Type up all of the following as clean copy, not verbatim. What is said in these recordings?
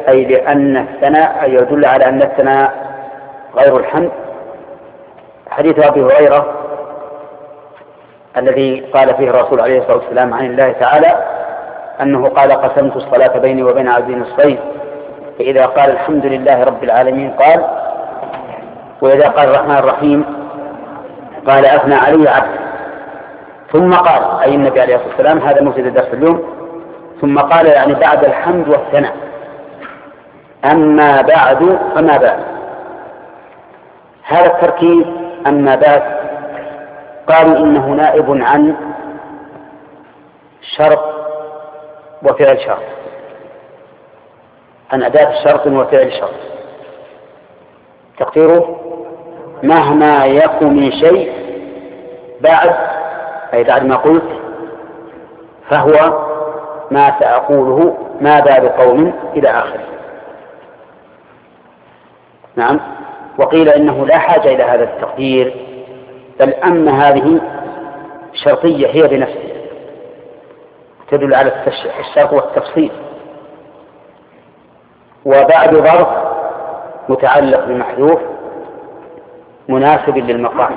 أي لأن الثناء يدل على أن الثناء غير الحمد. حديث أبي هريرة الذي قال فيه الرسول عليه الصلاة والسلام عن الله تعالى أنه قال: قسمت الصلاة بيني وبين عبدي نصفين، فإذا قال الحمد لله رب العالمين قال، وإذا قال الرحمن الرحيم قال أثنى علي عبد. ثم قال، أي النبي عليه الصلاة والسلام، هذا مفيد الدرس اليوم، ثم قال يعني بعد الحمد والثناء: أما بعد فما بعد. هذا التركيب أما بعد قالوا إنه نائب عن شرط وفعل شرط، عن أداة شرط وفعل شرط. تقديره: مهما يكن من شيء بعد، أي بعد ما قلت، فهو ما سأقوله ما بال قوم إلى آخره. نعم. وقيل إنه لا حاجة إلى هذا التقدير، بل أن هذه شرطية هي بنفسها تدل على الشرط والتفصيل. وبعد ظرف متعلق بمحذوف مناسب للمقام،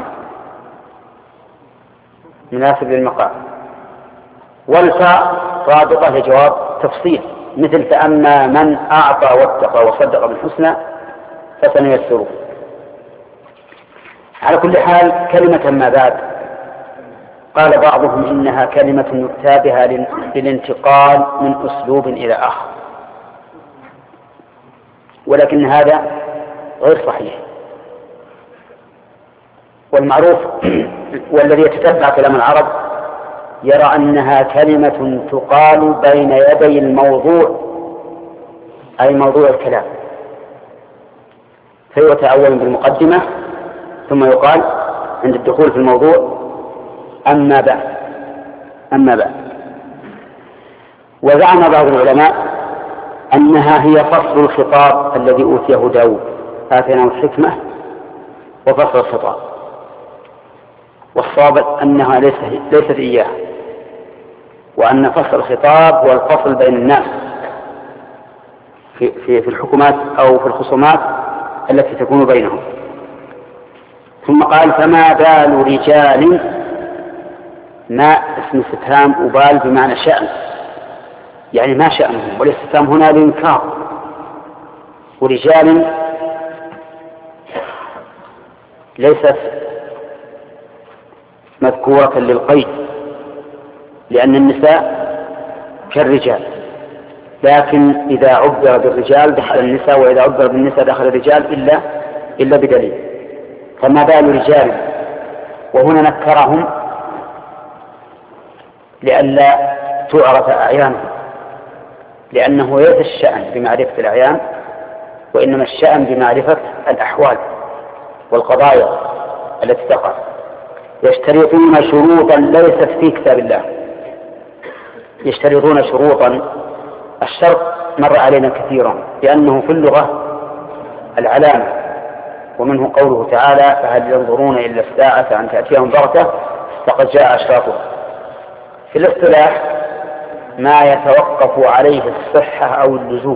مناسب للمقام. والفاء رابطة لجواب تفصيل، مثل: فأما من أعطى واتقى وصدق بالحسنى فسنيسره. على كل حال كلمة ما بعد قال بعضهم إنها كلمة يؤتى بها للانتقال من أسلوب إلى آخر، ولكن هذا غير صحيح. والمعروف والذي يتتبع كلام العرب يرى أنها كلمة تقال بين يدي الموضوع، أي موضوع الكلام، فيتأول بالمقدمة ثم يقال عند الدخول في الموضوع: أما بعد. أما بعد. وزعم بعض العلماء أنها هي فصل الخطاب الذي أوتيه داود: آتيناه الحكمة وفصل الخطاب. والصواب أنها ليست إياه، وأن فصل الخطاب هو الفصل بين الناس في الحكومات أو في الخصومات التي تكون بينهم. ثم قال: فما بال رجال، ما اسم استفهام أبال بمعنى شأن، يعني ما شأنهم، والاستفهام هنا لإنكار. ورجال ليست مذكورة للقيد، لأن النساء كالرجال، لكن إذا عبر بالرجال دخل النساء، وإذا عبر بالنساء دخل الرجال إلا بدليل. فما بال رجال، وهنا نكرهم لئلا تعرف أعيانهم، لأنه ليس الشأن بمعرفة الأعيان، وإنما الشأن بمعرفة الأحوال والقضايا التي تقع. يشترطون شروطا ليست في كتاب الله، يشترطون شروطا. الشرط مر علينا كثيرا لأنه في اللغة العلامة، ومنه قوله تعالى: فهل ينظرون إلا الساعة أن تأتيهم بغتة فقد جاء أشراطها. في الاصطلاح ما يتوقف عليه الصحة أو اللزوم،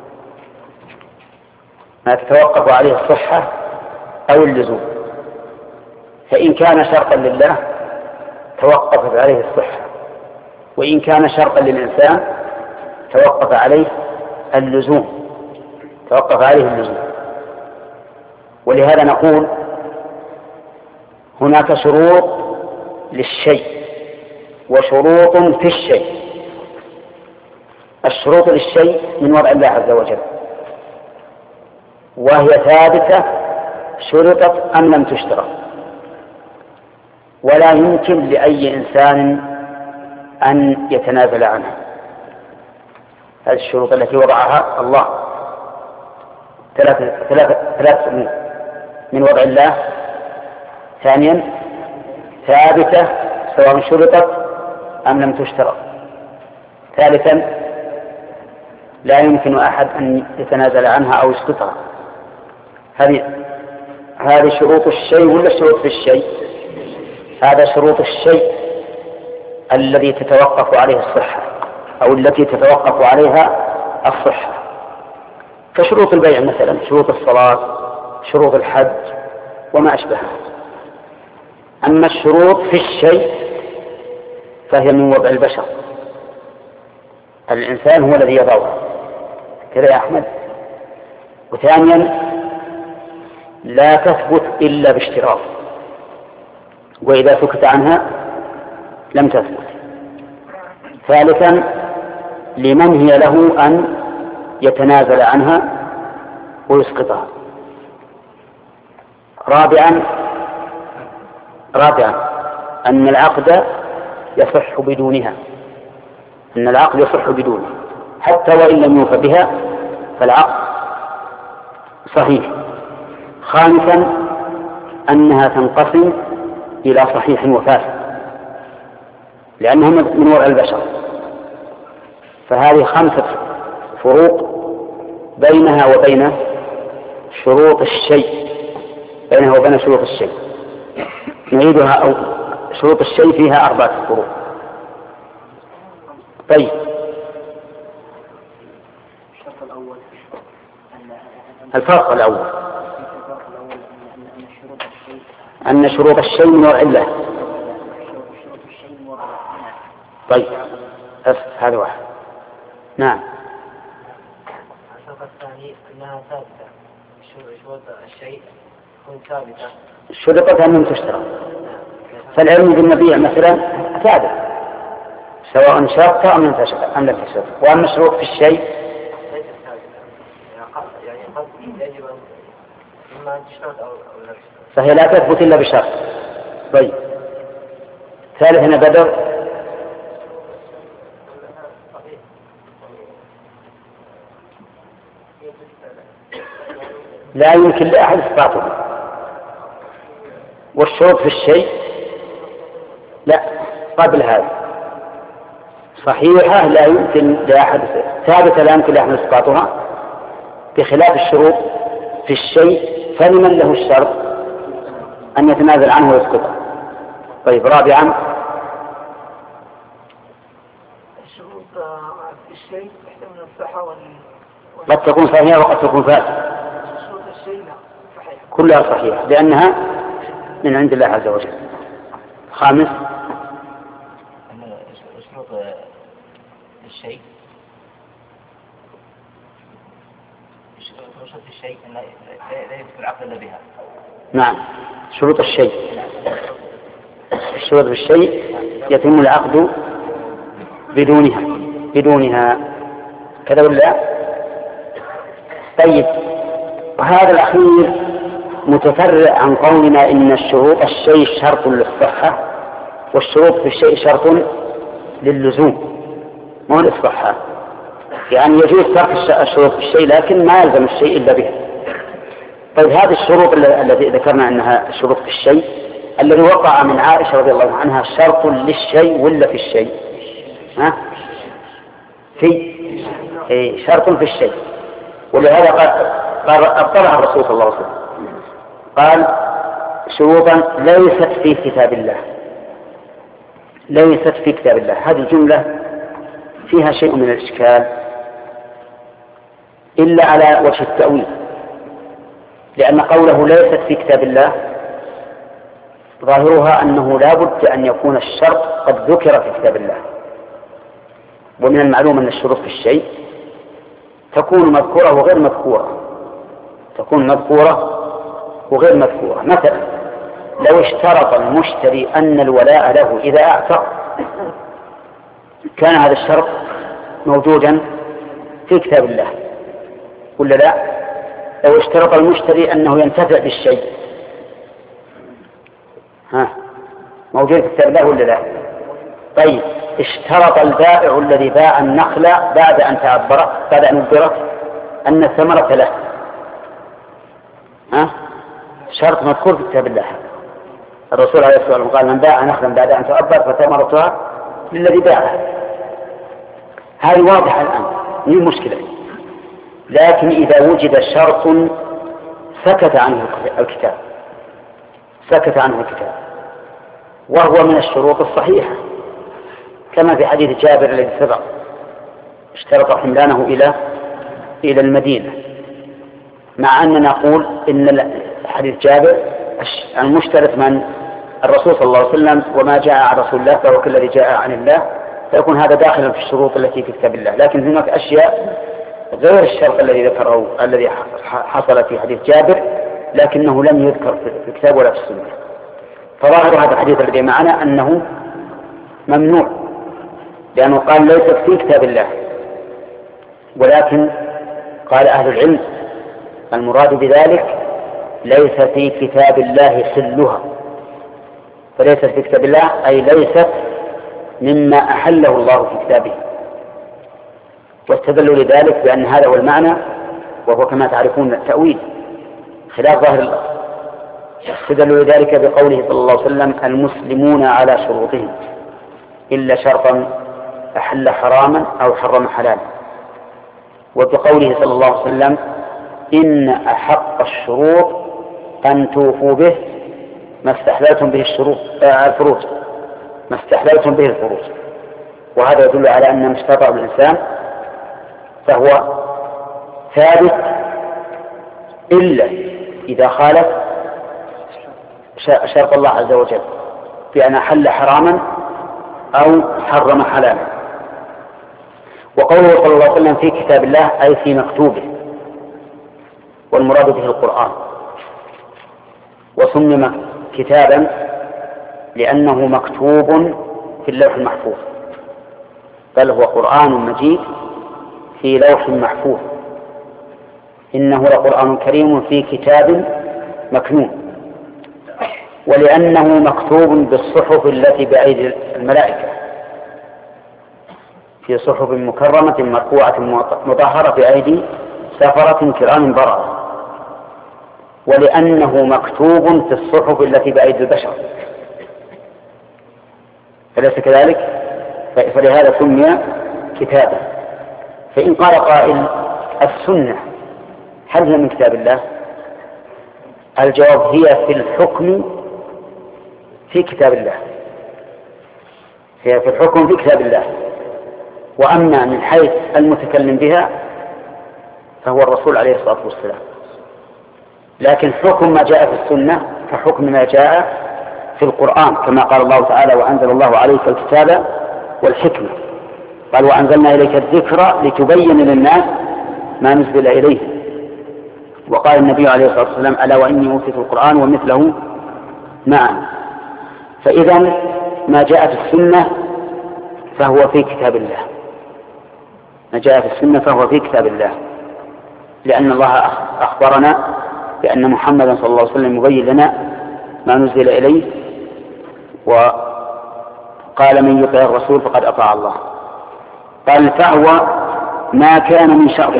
ما تتوقف عليه الصحة أو اللزوم، فإن كان شرطا لله توقفت عليه الصحة، وإن كان شرطا للإنسان توقف عليه اللزوم، توقف عليه اللزوم. ولهذا نقول هناك شروط للشيء وشروط في الشيء. الشروط للشيء من وضع الله عز وجل، وهي ثابتة شرطت أم لم تشترط، ولا يمكن لأي إنسان أن يتنازل عنها. هذه الشروط التي وضعها الله ثلاث من وضع الله. ثانيا ثابتة سواء شرطت أم لم تشترط. ثالثا لا يمكن أحد أن يتنازل عنها أو يسقطها. هذه شروط الشيء ولا شروط في الشيء؟ هذا شروط الشيء الذي تتوقف عليه الصحة أو التي تتوقف عليها الصحة. كشروط البيع مثلا، شروط الصلاة، شروط الحج وما أشبهها. أما الشروط في الشيء فهي من وضع البشر، الإنسان هو الذي يضعها كذا يا أحمد. وثانيا لا تثبت إلا باشتراط، وإذا سكت عنها لم تثبت. ثالثا لمن هي له أن يتنازل عنها ويسقطها. رابعا أن العقد يصح بدونها، أن العقد يصح بدونها حتى وإن لم يوفى بها فالعقد صحيح. خامسا أنها تنقسم إلى صحيح وفاسد لأنها من وضع البشر. فهذه 5 فروق بينها وبين شروط الشيء، بينها وبين شروط الشيء. نعيدها، أو شروط الشيء فيها 4 فروق. طيب الفرق الأول أن شروط الشيء من وضع الله. طيب هذا واحد. نعم. الفرق الثاني أنها ثابتة، شروط الشيء تكون ثابتة، شرطت أن تشترى. فالعلم بالمبيع مثلا ثابت سواء شرط أم لم تشترط. وأما الشروط في الشيء ليست ثابتة، يعني قد يجب إما أن تشترط أو لا تشترط، فهي لا تثبت إلا بشرط. طيب ثالثا بدر لا يمكن لأحد إثباته. والشروط في الشيء لا قبل هذا صحيحة لا يمكن لأحد، ثابتة لا يمكن لأحد إثباتها، بخلاف الشروط في الشيء فلمن له الشرط أن يتنازل عنه ويسقطه. طيب رابعا الشروط في الشيء تحتمل الصحة قد تكون صحيحة وقد تكون فاسدة. شروط الشيء لا صحيح، كلها صحيحة لأنها من عند الله عز وجل. خامس شروط الشيء لا يمكن العقد إلا بها. نعم شروط الشيء، الشروط بالشيء يتم العقد بدونها كذا ولا؟ طيب وهذا الأخير متفرع عن قولنا إن الشروط الشيء شرط للصحة والشروط في الشيء شرط للزوم مو للصحة. يعني يجوز ترك الشروط في الشيء لكن ما يلزم الشيء إلا به. طيب هذه الشروط التي ذكرنا أنها شروط في الشيء الذي وقع من عائشة رضي الله عنها شرط للشيء ولا في الشيء؟ ها؟ في شرط في الشيء. ولهذا قال أبطلها الرسول صلى الله عليه وسلم، قال شروطا ليست في كتاب الله، ليست في كتاب الله. هذه الجملة فيها شيء من الإشكال إلا على وجه التأويل، لأن قوله ليست في كتاب الله ظاهرها أنه لا بد أن يكون الشرط قد ذكر في كتاب الله. ومن المعلوم أن الشروط في الشيء تكون مذكورة وغير مذكورة، تكون مذكورة وغير مذكورة. مثلا لو اشترط المشتري أن الولاء له إذا أعتق كان هذا الشرط موجودا في كتاب الله ولا لا؟ لو اشترط المشتري أنه ينتفع بالشيء موجود في كتاب الله ولا لا؟ طيب اشترط البائع الذي باع النخل بعد أن أبرت أن الثمرة له، شرط مذكور في كتاب الله. الرسول عليه الصلاة والسلام قال من باع نخلا بعد أن تؤبر فثمرتها للذي باعها. هذه واضحة الآن هي المشكلة. لكن إذا وجد شرط سكت عنه الكتاب وهو من الشروط الصحيحة كما في حديث جابر الذي سبق، اشترط حملانه إلى المدينة مع أننا نقول إن حديث جابر المشترط من الرسول صلى الله عليه وسلم وما جاء عن رسول الله فهو كالذي جاء عن الله، فيكون هذا داخلا في الشروط التي في كتاب الله. لكن هناك أشياء غير الشرط الذي ذكره الذي حصل في حديث جابر لكنه لم يذكر في الكتاب ولا في السنة. فظاهر هذا الحديث الذي معنا أنه ممنوع، لأنه قال ليست في كتاب الله، ولكن قال أهل العلم المراد بذلك ليس في كتاب الله حلها، فليست في كتاب الله أي ليست مما أحله الله في كتابه، واستدلوا لذلك بأن هذا هو المعنى، وهو كما تعرفون التأويل خلاف ظاهر الله. استدلوا لذلك بقوله صلى الله عليه وسلم المسلمون على شروطهم إلا شرطا أحل حراما أو حرم حلالا، وبقوله صلى الله عليه وسلم إن أحق الشروط أن توفوا به ما استحللتم به الفروج ما استحللتم به الفروج. وهذا يدل على أن ما اشترطه الإنسان فهو ثابت إلا إذا خالف شرط الله عز وجل بأن أحل حراما أو حرم حلالا. وقوله صلى الله عليه وسلم في كتاب الله أي في مكتوبه، والمراد به القرآن، وسمي كتابا لأنه مكتوب في اللوح المحفوظ، بل هو قرآن مجيد في لوح محفوظ، إنه لقرآن كريم في كتاب مكنون. ولأنه مكتوب بالصحف التي بأيدي الملائكة في صحف مكرمة مرفوعة مطهرة بأيدي سفرة كرام بررة، ولأنه مكتوب في الصحف التي بأيدي البشر، أليس كذلك؟ فلهذا سمي كتابا. فإن قال قائل السنة هل هي من كتاب الله؟ الجواب هي في الحكم في كتاب الله، هي في الحكم في كتاب الله، وأما من حيث المتكلم بها فهو الرسول عليه الصلاة والسلام. لكن حكم ما جاء في السنة كحكم ما جاء في القرآن، كما قال الله تعالى وأنزل الله عليك الكتاب والحكمة، قال وأنزلنا إليك الذكر لتبين للناس ما نزل إليه. وقال النبي عليه الصلاة والسلام ألا وإني أوتيت القرآن ومثله معا. فإذا ما جاء في السنة فهو في كتاب الله، ما جاء في السنة فهو في كتاب الله، لأن الله أخبرنا بأن محمدا صلى الله عليه وسلم يبين لنا ما نزل إليه، وقال من يطع الرسول فقد أطاع الله. قال فهو ما كان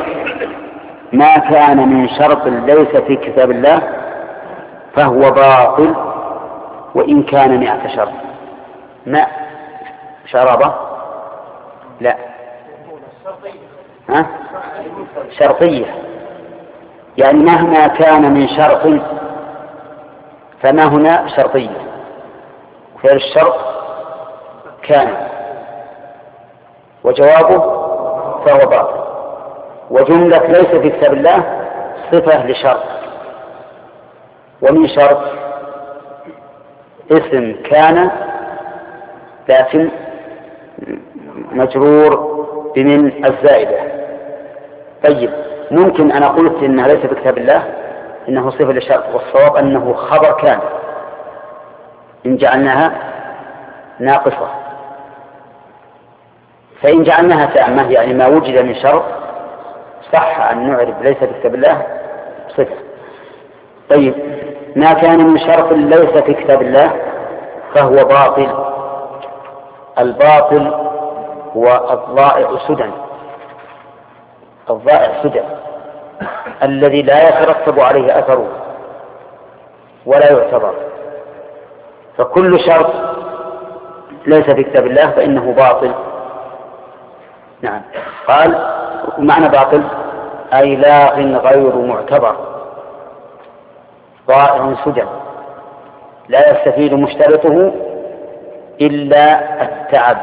من شرط ليس في كتاب الله فهو باطل وإن كان 100 شرط. ما شرابة لا شرطية، يعني مهما كان من شرط فما هنا شرطية، غير الشرط كان، وجوابه فهو باطل. وجملة ليس في كتاب الله صفة لشرط، ومن شرط اسم كان لكن مجرور بمن الزائدة. طيب ممكن أنا قلت إنها ليس في كتاب الله إنه صفة لشرط، والصواب أنه خبر كان إن جعلناها ناقصة. فإن جعلناها تامة يعني ما وجد من شرط صح أن نعرف ليس في كتاب الله صفة. طيب ما كان من شرط ليس في كتاب الله فهو باطل. الباطل هو الضائع سدى، الضائع سدى الذي لا يترتب عليه أثره ولا يعتبر. فكل شرط ليس في كتاب الله فإنه باطل. نعم. قال معنى باطل أي لاغ غير معتبر، ضائع سدى لا يستفيد مشترطه إلا التعب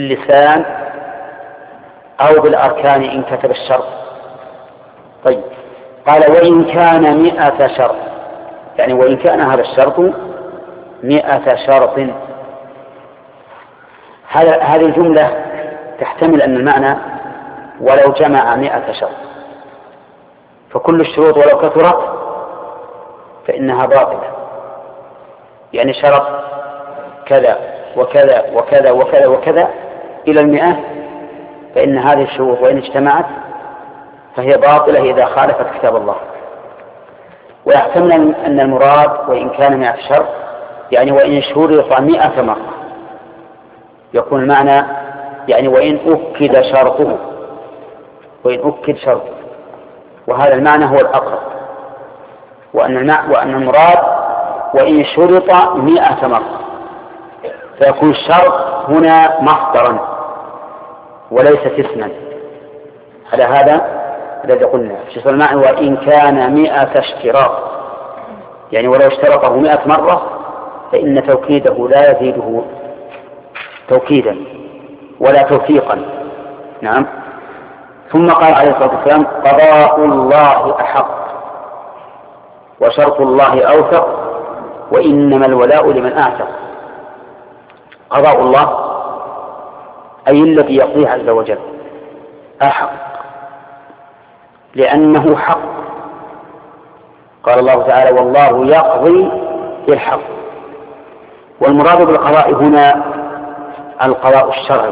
باللسان أو بالأركان إن كتب الشرط. طيب قال وإن كان 100 شرط، يعني وإن كان هذا الشرط 100 شرط. هذه الجملة تحتمل أن المعنى ولو جمع 100 شرط، فكل الشروط ولو كثرت فإنها باطلة، يعني شرط كذا وكذا وكذا وكذا وكذا إلى 100، فإن هذه الشروط وإن اجتمعت فهي باطلة إذا خالفت كتاب الله. ويحتمل أن المراد وإن كان 100 شرط، يعني وإن شرط 100 مرة، يكون المعنى يعني وإن أكد شرطه، وإن أكد شرطه، وهذا المعنى هو الأقرب، وأن المراد وإن شرط 100 مرة، فيكون الشرط هنا مصدرا وليس اسما. على هذا الذي قلنا في المعنى وإن كان 100 اشتراط، يعني ولو اشترطه 100 مرة فإن توكيده لا يزيده توكيدا ولا توثيقا. نعم. ثم قال عليه الصلاة والسلام قضاء الله أحق وشرط الله أوثق وإنما الولاء لمن أعتق. قضاء الله أي الذي يقضيه عز وجل أحق، لأنه حق. قال الله تعالى والله يقضي بالحق، والمراد بالقضاء هنا القضاء الشرعي،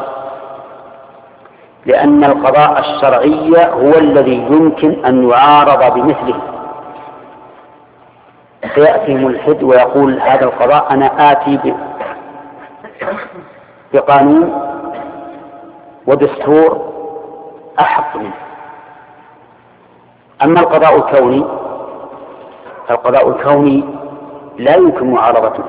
لأن القضاء الشرعي هو الذي يمكن أن يعارض بمثله. فيأتي ملحد ويقول هذا القضاء أنا آتي بقانون ودستور أحق منه. أما القضاء الكوني فالقضاء الكوني لا يمكن معارضته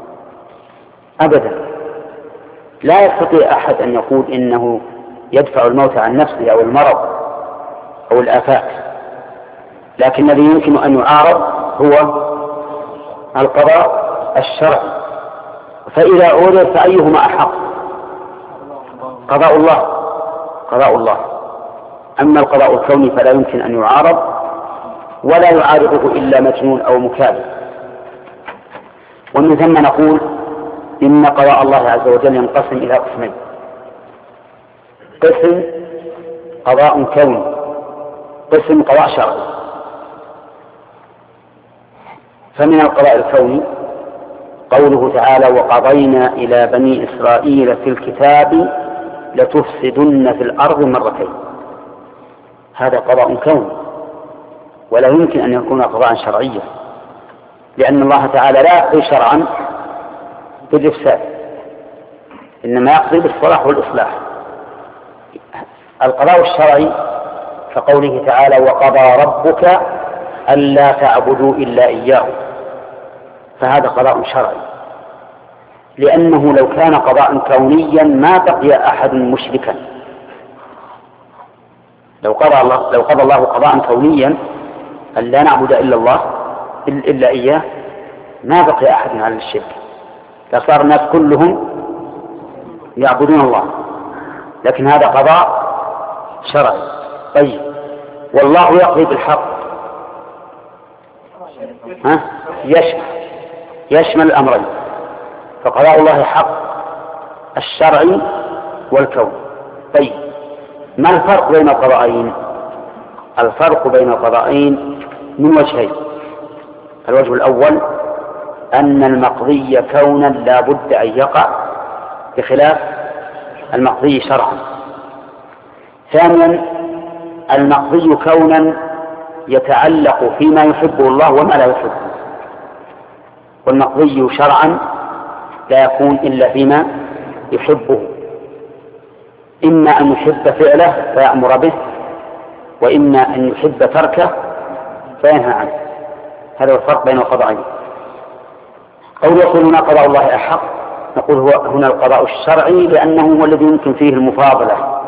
أبدا. لا يستطيع أحد أن يقول إنه يدفع الموت عن نفسه أو المرض أو الآفات، لكن الذي يمكن أن يعارض هو القضاء الشرعي. فإذا عورض فأيهما أحق؟ قضاء الله، قضاء الله. أما القضاء الكوني فلا يمكن أن يعارض ولا يعارضه إلا مجنون أو مكابر. ومن ثم نقول إن قضاء الله عز وجل ينقسم إلى قسمين: قسم قضاء كوني، قسم قضاء شرعي. فمن القضاء الكوني قوله تعالى وقضينا إلى بني إسرائيل في الكتاب لتفسدن في الأرض مرتين. هذا قضاء كوني ولا يمكن أن يكون قضاء شرعيا، لأن الله تعالى لا يقضي شرعا بالإفساد، إنما يقضي بالصلاح والإصلاح. القضاء الشرعي كقوله تعالى وقضى ربك ألا تعبدوا إلا إياه، فهذا قضاء شرعي، لأنه لو كان قضاء كونيا ما بقي أحد مشركا. لو قضى الله قضاء كونيا أن لا نعبد إلا الله إلا إياه ما بقي أحد على الشرك، فصار الناس كلهم يعبدون الله. لكن هذا قضاء شرعي. طيب، والله يقضي بالحق، يشمل الأمرين، فقضاء الله حق الشرعي والكون. طيب، ما الفرق بين القضاءين؟ الفرق بين القضاءين من وجهين: الوجه الأول أن المقضي كونا لا بد أن يقع بخلاف المقضي شرعا. ثانيا المقضي كونا يتعلق فيما يحبه الله وما لا يحبه، والمقضي شرعا لا يكون إلا فيما يحبه، إما أن يحب فعله فيأمر به، وإما أن يحب تركه فينهى عنه. هذا هو الفرق بين القضاءين. أو يقول هنا قضاء الله أحق، نقول هو هنا القضاء الشرعي لأنه هو الذي يمكن فيه المفاضلة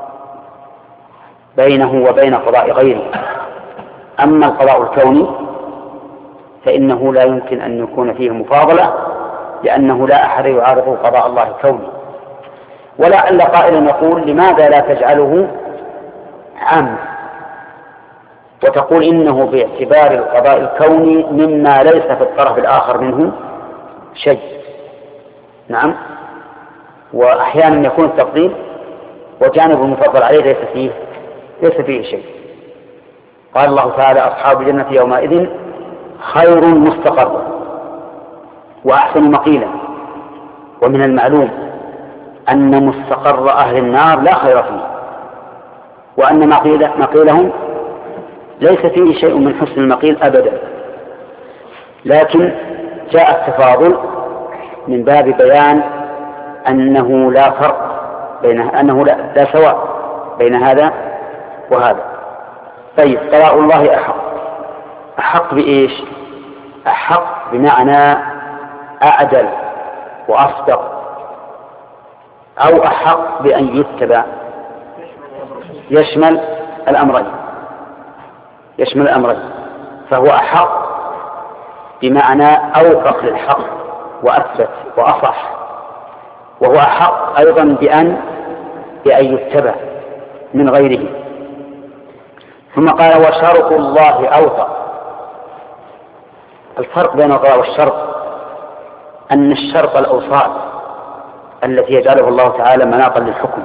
بينه وبين قضاء غيره. أما القضاء الكوني فإنه لا يمكن أن يكون فيه مفاضلة، لأنه لا أحد يعارض قضاء الله الكوني. ولعل قائلا يقول لماذا لا تجعله عام وتقول إنه باعتبار القضاء الكوني مما ليس في الطرف الآخر منه شيء. نعم. وأحيانا يكون التفضيل وجانب المفضل عليه ليس فيه شيء. قال الله تعالى: أصحاب الجنة يومئذ خير مستقرا وأحسن مقيلا. ومن المعلوم أن مستقر أهل النار لا خير فيه، وأن مقيلهم ليس فيه شيء من حسن المقيل أبدا. لكن جاء التفاضل من باب بيان أنه لا فرق أنه لا سواء بين هذا وهذا. طيب، قضاء الله أحق بإيش؟ أحق بمعنى أعدل وأصدق، أو أحق بأن يتبع، يشمل الأمرين. فهو أحق بمعنى أوفق للحق وأثبت وأصح، وهو أحق أيضا بأن يتبع من غيره. ثم قال: وشرط الله أوثق. الفرق بين القضاء والشرط أن الشرط الأوصال التي يجعله الله تعالى مناطا للحكم،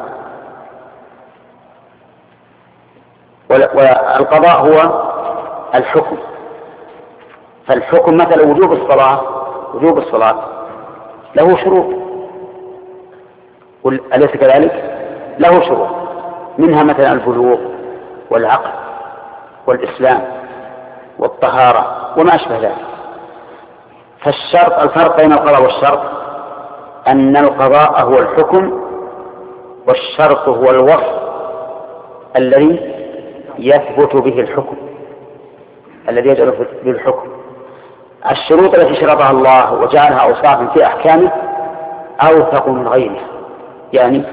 والقضاء هو الحكم. فالحكم مثل وجوب الصلاة له شروط، أليس كذلك؟ له شروط، منها مثلا البلوغ والعقل والإسلام والطهارة وما أشبه ذلك. الفرق بين القضاء والشرط أن القضاء هو الحكم، والشرط هو الوصف الذي يثبت به الحكم، الذي يجعل به الحكم. الشروط التي شرطها الله وجعلها أوصافا في أحكامه أوثق من غيرها، يعني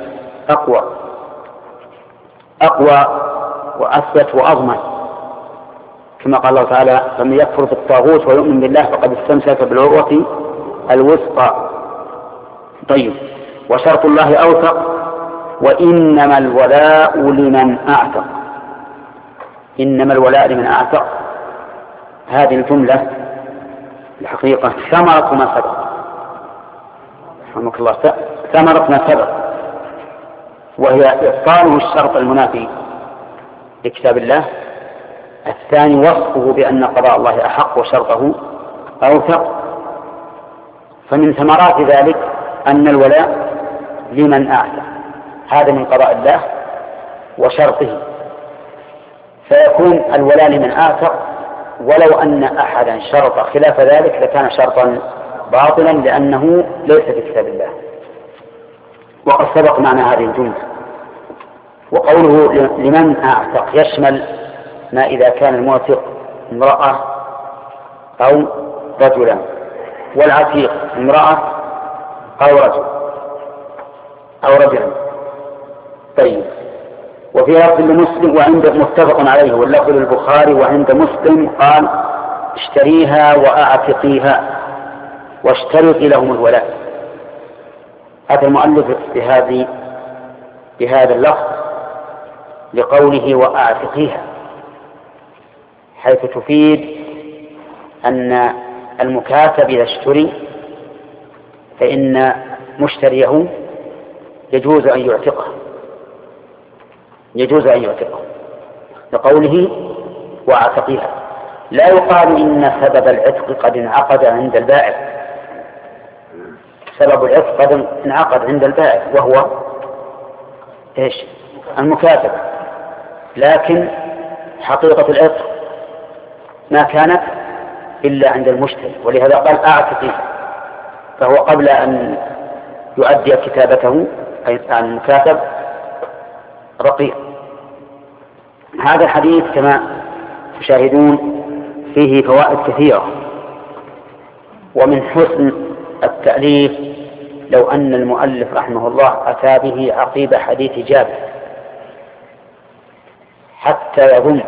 أقوى وأثبت وأضمن، كما قال الله تعالى: فمن يكفر بالطاغوت ويؤمن بالله فقد استمسك بالعروة الوثقى. طيب، وشرط الله أوثق. وإنما الولاء لمن أعتق. إنما الولاء لمن أعتق، هذه الجملة الحقيقة ثمرة ما سبق، رحمك الله، ثمرة ما سبق، وهي إبطاله الشرط المنافي لكتاب الله. الثاني وصفه بأن قضاء الله أحق وشرطه أوثق. فمن ثمرات ذلك أن الولاء لمن أعتق، هذا من قضاء الله وشرطه، فيكون الولاء لمن أعتق، ولو أن أحدا شرط خلاف ذلك لكان شرطا باطلا لأنه ليس في كتاب الله. وقد سبق معنى هذه الجملة. وقوله لمن أعتق يشمل ما إذا كان المعتق امرأة أو رجلا، والعتيق امرأة أو رجلا. طيب، وفي لفظ لمسلم وعند متفق عليه، واللفظ للبخاري وعند مسلم قال: اشتريها وأعتقيها واشترطي لهم الولاء. هذا المؤلف بهذا اللفظ لقوله وأعتقيها، حيث تفيد أن المكاتب إذا اشتري فإن مشتريه يجوز أن يعتقه لقوله وأعتقيها. لا يقال إن سبب العتق قد انعقد عند البائع، سبب العتق قد انعقد عند البائع وهو إيش؟ المكاتب، لكن حقيقة العتق ما كانت إلا عند المشتري، ولهذا قال أعتقيها، فهو قبل أن يؤدي كتابته أي عن المكاتب رقيق. هذا الحديث كما تشاهدون فيه فوائد كثيرة، ومن حسن التأليف لو أن المؤلف رحمه الله أتى به عقيب حديث جابر حتى يضم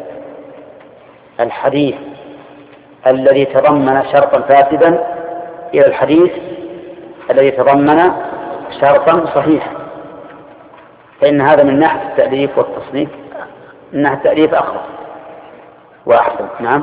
الحديث الذي تضمن شرطا فاسدا إلى الحديث الذي تضمن شرطا صحيحا، فإن هذا من ناحية التأليف والتصنيف، من ناحية التأليف أخر. وأحسن. نعم.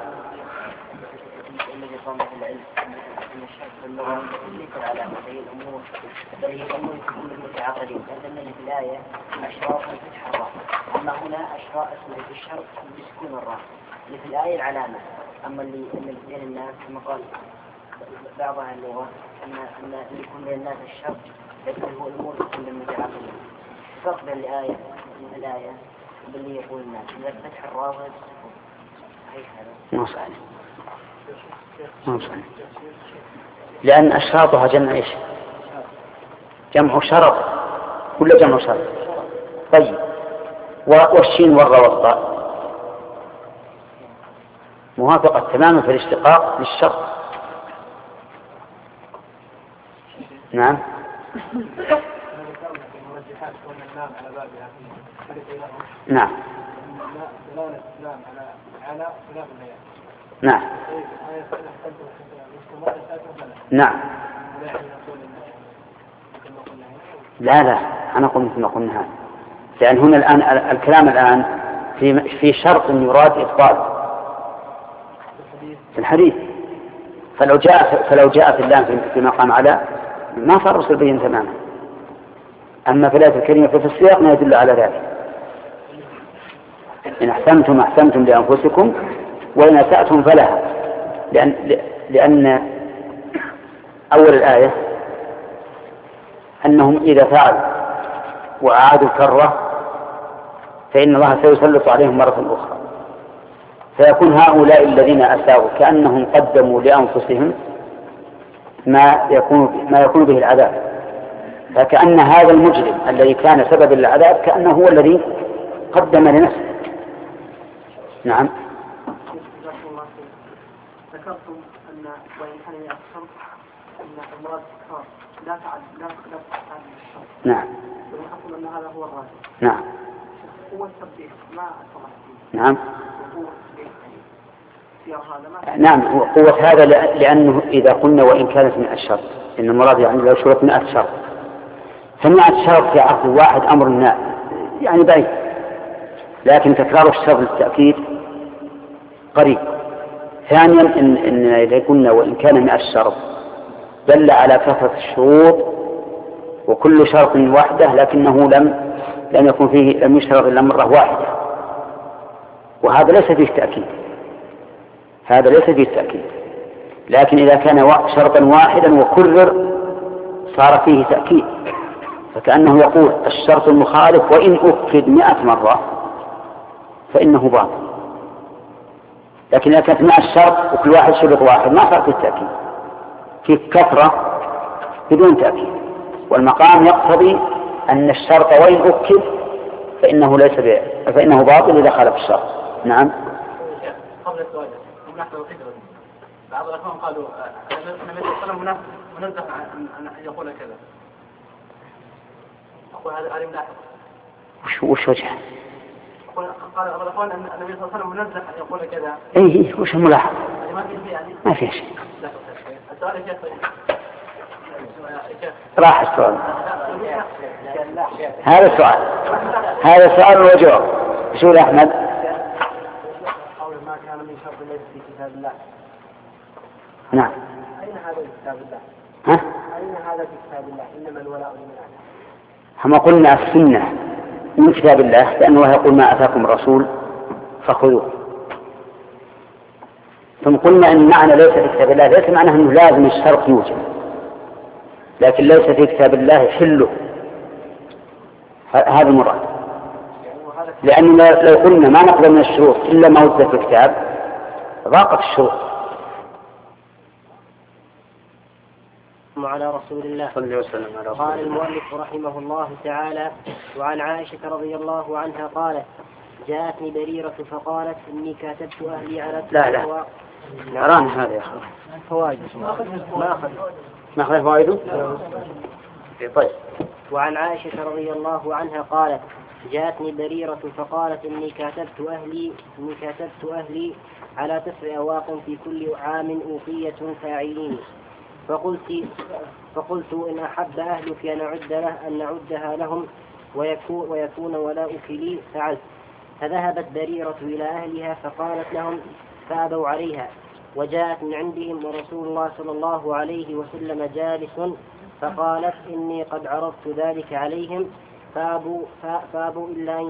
الذي قام بالعلم أن الشرط في اللغة ليس على هذه الأمور بل هي أمور كل المتعاقدين، لأن في الآية أشراط فتح الراء، أما هنا أشراط اسمه الشرط بسكون الراء اللي في الآية العلامة. أما اللي بين الناس كما قال بعض أهل اللغة أن لكل الناس الشرط لكن هو الأمور كل المتعاقدين. فرق بين الآية باللي يقول الناس إذا فتح الراء صحيح هذا؟ ما صحيح. ما صحيح. لأن أشراطها جمع إيش؟ جمع شرط ولا جمع شرط؟ طيب والشين والراء والطاء موافقة تماما في الاشتقاق للشرط. نعم. نعم. نعم. نعم. لا أنا أقول مثل ما قلنا هذا، لأن هنا الآن الكلام الآن في شرط يراد إبطال في الحديث، فلو جاء في اللام في مقام على ما صار رسول بين تماما. أما في الآية الكريمة في السياق ما يدل على ذلك. إن أحسنتم لأنفسكم وإن أسأتم فلها، لأن أول الآية أنهم إذا فعلوا وأعادوا الكرة فإن الله سيسلط عليهم مرة أخرى، فيكون هؤلاء الذين أساءوا كأنهم قدموا لأنفسهم ما يكون به العذاب، فكأن هذا المجرم الذي كان سبب العذاب كأنه هو الذي قدم لنفسه. نعم. ذكرتم أن وإن كان يأثر أن المراد تكرار لا تعد الشرط. نعم. ونحصل أن هذا هو الراجح. نعم. هو التطبيق ما أثر فيه. نعم. نعم. قوة هذا لأنه إذا قلنا وإن كانت 100 شرط، إن المراد يعني لو شرط 100 شرط، ف100 شرط في عقد واحد أمر يعني بعيد، لكن تكرار الشرط للتأكيد قريب. ثانيا إن إذا قلنا وإن كان 100 شرط دل على كثرة الشروط، وكل شرط واحدة لكنه لم يكن فيه لم يشترط إلا مرة واحدة، وهذا ليس فيه تأكيد. لكن إذا كان شرطا واحدا وكرر صار فيه تأكيد، فكأنه يقول الشرط المخالف وإن أكد 100 مرة فإنه باطل. لكن إذا كانت 100 شرط وكل واحد شرط واحد ما صار فيه تأكيد، في كثرة بدون تأكيد، والمقام يقتضي أن الشرط وإن أكد فإنه باطل إذا خالف الشرط. نعم. قبل السؤال نحن القدر بعض الأخوان قالوا النبي صلى الله عليه وسلم منزه أن يقول كذا. أقول هذا ملاحظ. وش وجهه؟ قال بعض الأخوان أن النبي صلى الله عليه وسلم منزه أن يقول كذا. إيه وش الملاحظ؟ ما في شيء. السؤال يا شيخ. راح السؤال. هذا السؤال وجواب. شو يا أحمد؟ قول ما كان من شرط ليس في كتاب الله. نعم. أين هذا في كتاب الله؟ ها؟ أين هذا في كتاب الله؟ إنما الولاء لمن آمن. هم قلنا السنة من كتاب الله، لأنه يقول ما أتاكم الرسول فخذوه. ثم قلنا إن معنى ليس في كتاب الله ليس معناه أنه لازم الشرط يوجد، لكن ليس في كتاب الله حله، هذا المراد. لأننا لو قلنا ما نقبل من الشروط إلا ما وجد في الكتاب ضاقت الشروط. على رسول الله صلى الله عليه وسلم. قال المؤلف رحمه الله تعالى: وعن عائشة رضي الله عنها قالت: جاءتني بريرة فقالت: إني كاتبت أهلي على لا نران هذا يا أخي فوائد ما أخذ فوائده. طيب. وعن عائشة رضي الله عنها قالت: جاءتني بريرة فقالت: إني كاتبت أهلي على 9 أواق في كل عام أوقية فاعلين. فقلت إن أحب أهلك أن نعدها لهم ويكون ولاؤك لي فعلت. فذهبت بريرة إلى أهلها فقالت لهم فأبوا عليها، وجاءت من عندهم ورسول الله صلى الله عليه وسلم جالس، فقالت إني قد عرضت ذلك عليهم فأبوا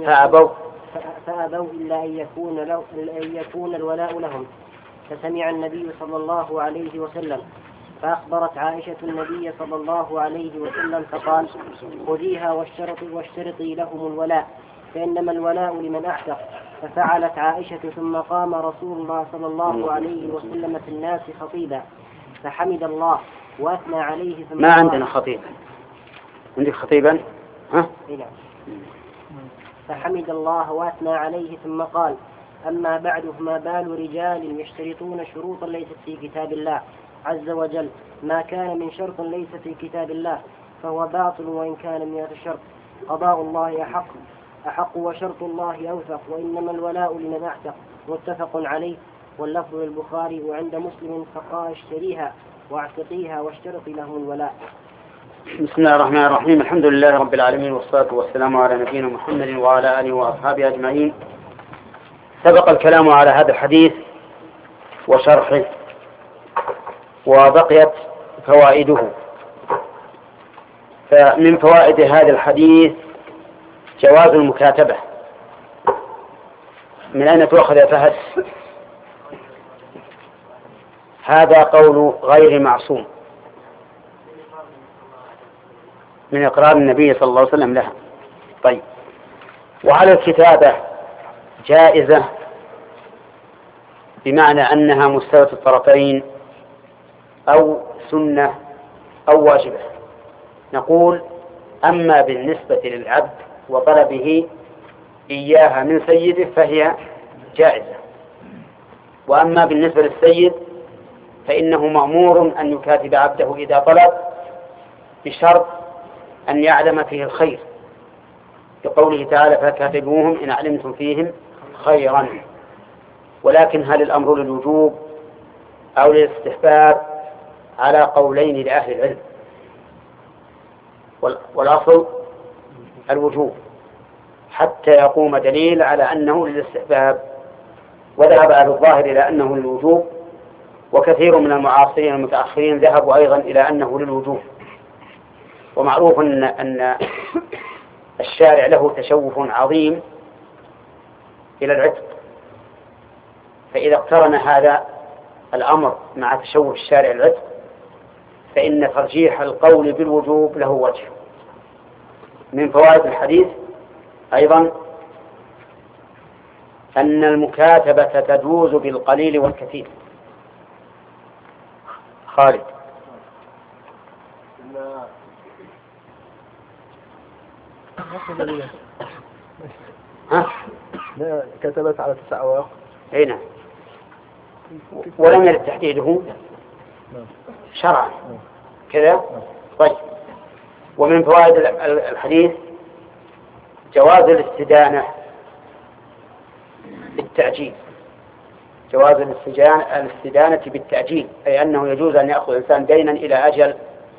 إلا أن يكون الولاء لهم. فسمع النبي صلى الله عليه وسلم فأخبرت عائشة النبي صلى الله عليه وسلم فقال خذيها واشترطي لهم الولاء فإنما الولاء لمن أعتق. ففعلت عائشة ثم قام رسول الله صلى الله عليه وسلم في الناس خطيبا فحمد الله وأثنى عليه ثم ما عندنا خطيبا. عندك خطيبا؟ ها؟ فحمد الله وأثنى عليه ثم قال أما بعد فما بال رجال يشترطون شروطا ليست في كتاب الله عز وجل، ما كان من شرط ليس في كتاب الله فهو باطل وإن كان 100 شرط. قضاء الله أحق وشرط الله أوثق، وإنما الولاء لمن أعتق. متفق عليه، واللفظ للبخاري وعند مسلم فقال اشتريها واعتقيها واشترطي لهم الولاء. بسم الله الرحمن الرحيم. الحمد لله رب العالمين، والصلاة والسلام على نبينا محمد وعلى آله وأصحابه أجمعين. سبق الكلام على هذا الحديث وشرحه، وبقيت فوائده. فمن فوائد هذا الحديث جواز المكاتبة. من أين تؤخذ يا فهد؟ هذا قول غير معصوم من إقرار النبي صلى الله عليه وسلم لها. طيب، وعلى الكتابة جائزة بمعنى أنها مستوى الطرفين أو سنة أو واجبة. نقول أما بالنسبة للعبد وطلبه إياها من سيده فهي جائزة، وأما بالنسبة للسيد فإنه مأمور أن يكاتب عبده إذا طلب بشرط أن يعلم فيه الخير، بقوله تعالى فكاتبوهم إن علمتم فيهم خيرا. ولكن هل الأمر للوجوب أو للاستحباب؟ على قولين لأهل العلم، والأصل الوجوب حتى يقوم دليل على أنه للاستحباب، وذهب أهل الظاهر إلى أنه للوجوب، وكثير من المعاصرين المتأخرين ذهبوا أيضا إلى أنه للوجوب. ومعروف أن الشارع له تشوف عظيم إلى العتق، فإذا اقترن هذا الأمر مع تشوف الشارع العتق فإن ترجيح القول بالوجوب له وجه. من فوائد الحديث أيضا أن المكاتبة تجوز بالقليل والكثير. خالد. ها؟ كتبت على 9 أوراق. أي نعم، ولم يرد تحديده شرعا كذا. طيب، ومن فوائد الحديث جواز الاستدانة بالتأجيل. جواز الاستدانة بالتأجيل، أي أنه يجوز أن يأخذ الإنسان دينا إلى أجل.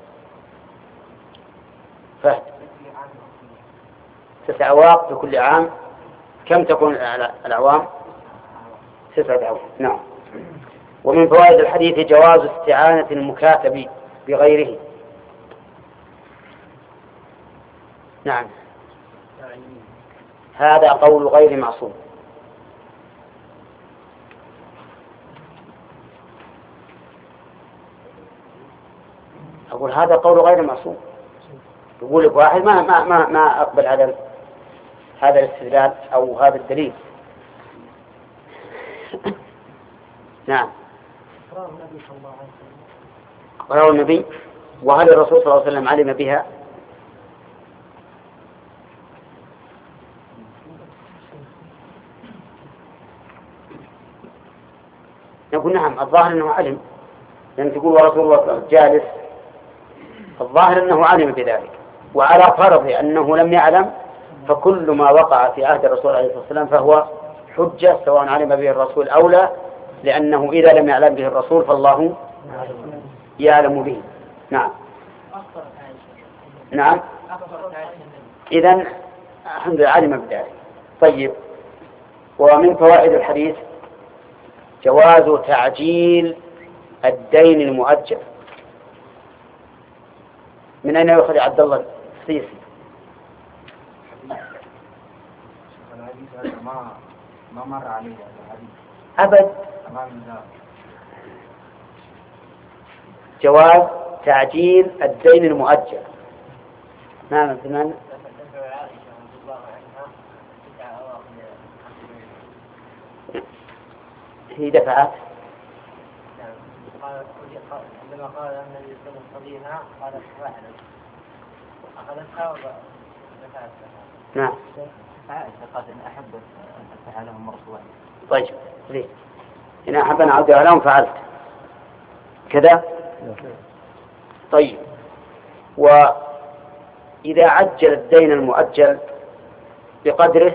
فهد 9 أواق في كل عام. كم تكون الأعوام؟ 9 أعوام. نعم. ومن فوائد الحديث جواز استعانة المكاتب بغيره. نعم، هذا قول غير معصوم. أقول هذا قول غير معصوم. يقول لك واحد ما أقبل هذا الاستدلال أو هذا الدليل. نعم، قرأه النبي. وهل الرسول صلى الله عليه وسلم علم بها؟ نقول نعم، الظاهر أنه علم، لأن تقول ورسول الله جالس، الظاهر أنه علم بذلك. وعلى فرض أنه لم يعلم فكل ما وقع في عهد الرسول عليه الصلاة والسلام فهو حجة سواء علم به الرسول أو لا، لأنه إذا لم يعلم به الرسول فالله يعلم به. نعم. نعم، إذن الحمد لله علم بذلك. طيب، ومن فوائد الحديث جواز تعجيل الدين المؤجل. من أين يأخذ عبد الله السيسي؟ ما مر عليه أبد. جواز تعجيل الدين المؤجل. نعم زمان هي دفعت. عندما قال النبي صلى الله عليه وسلم قالت واحدة أخذتها ودفعتها. نعم. عائشة قالت إن أحبت أن أدفع لهم مرة واحدة. طيب ليه؟ إن أحب أن أعود لهم فعلت كذا. طيب وإذا عجل الدين المؤجل بقدره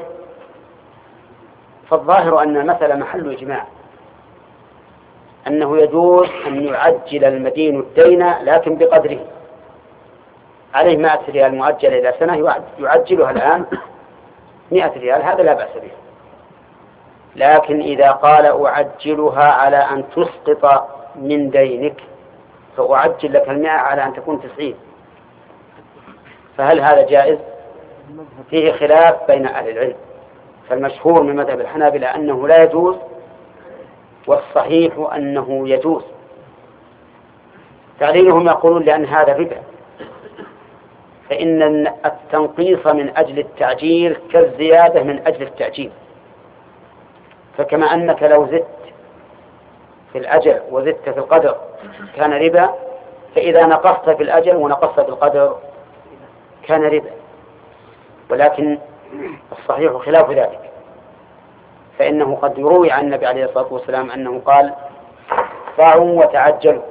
فالظاهر أن المسألة محل إجماع أنه يجوز أن يعجل المدين الدين لكن بقدره. عليه 100 ريال مؤجل إلى سنة يعجلها الآن 100 ريال، هذا لا بأس به. لكن إذا قال أعجلها على أن تسقط من دينك فأعجل لك 100 على أن تكون 90، فهل هذا جائز؟ فيه خلاف بين أهل العلم، فالمشهور من مذهب الحنابلة أنه لا يجوز، والصحيح أنه يجوز. تعليلهم يقولون لأن هذا ربا، فإن التنقيص من أجل التعجيل كالزيادة من أجل التعجيل، فكما أنك لو زدت في الأجل وزدت في القدر كان ربا، فإذا نقصت في الأجل ونقصت في القدر كان ربا. ولكن الصحيح خلاف ذلك، فإنه قد يروي عن النبي عليه الصلاة والسلام أنه قال ادفعوا وتعجلوا.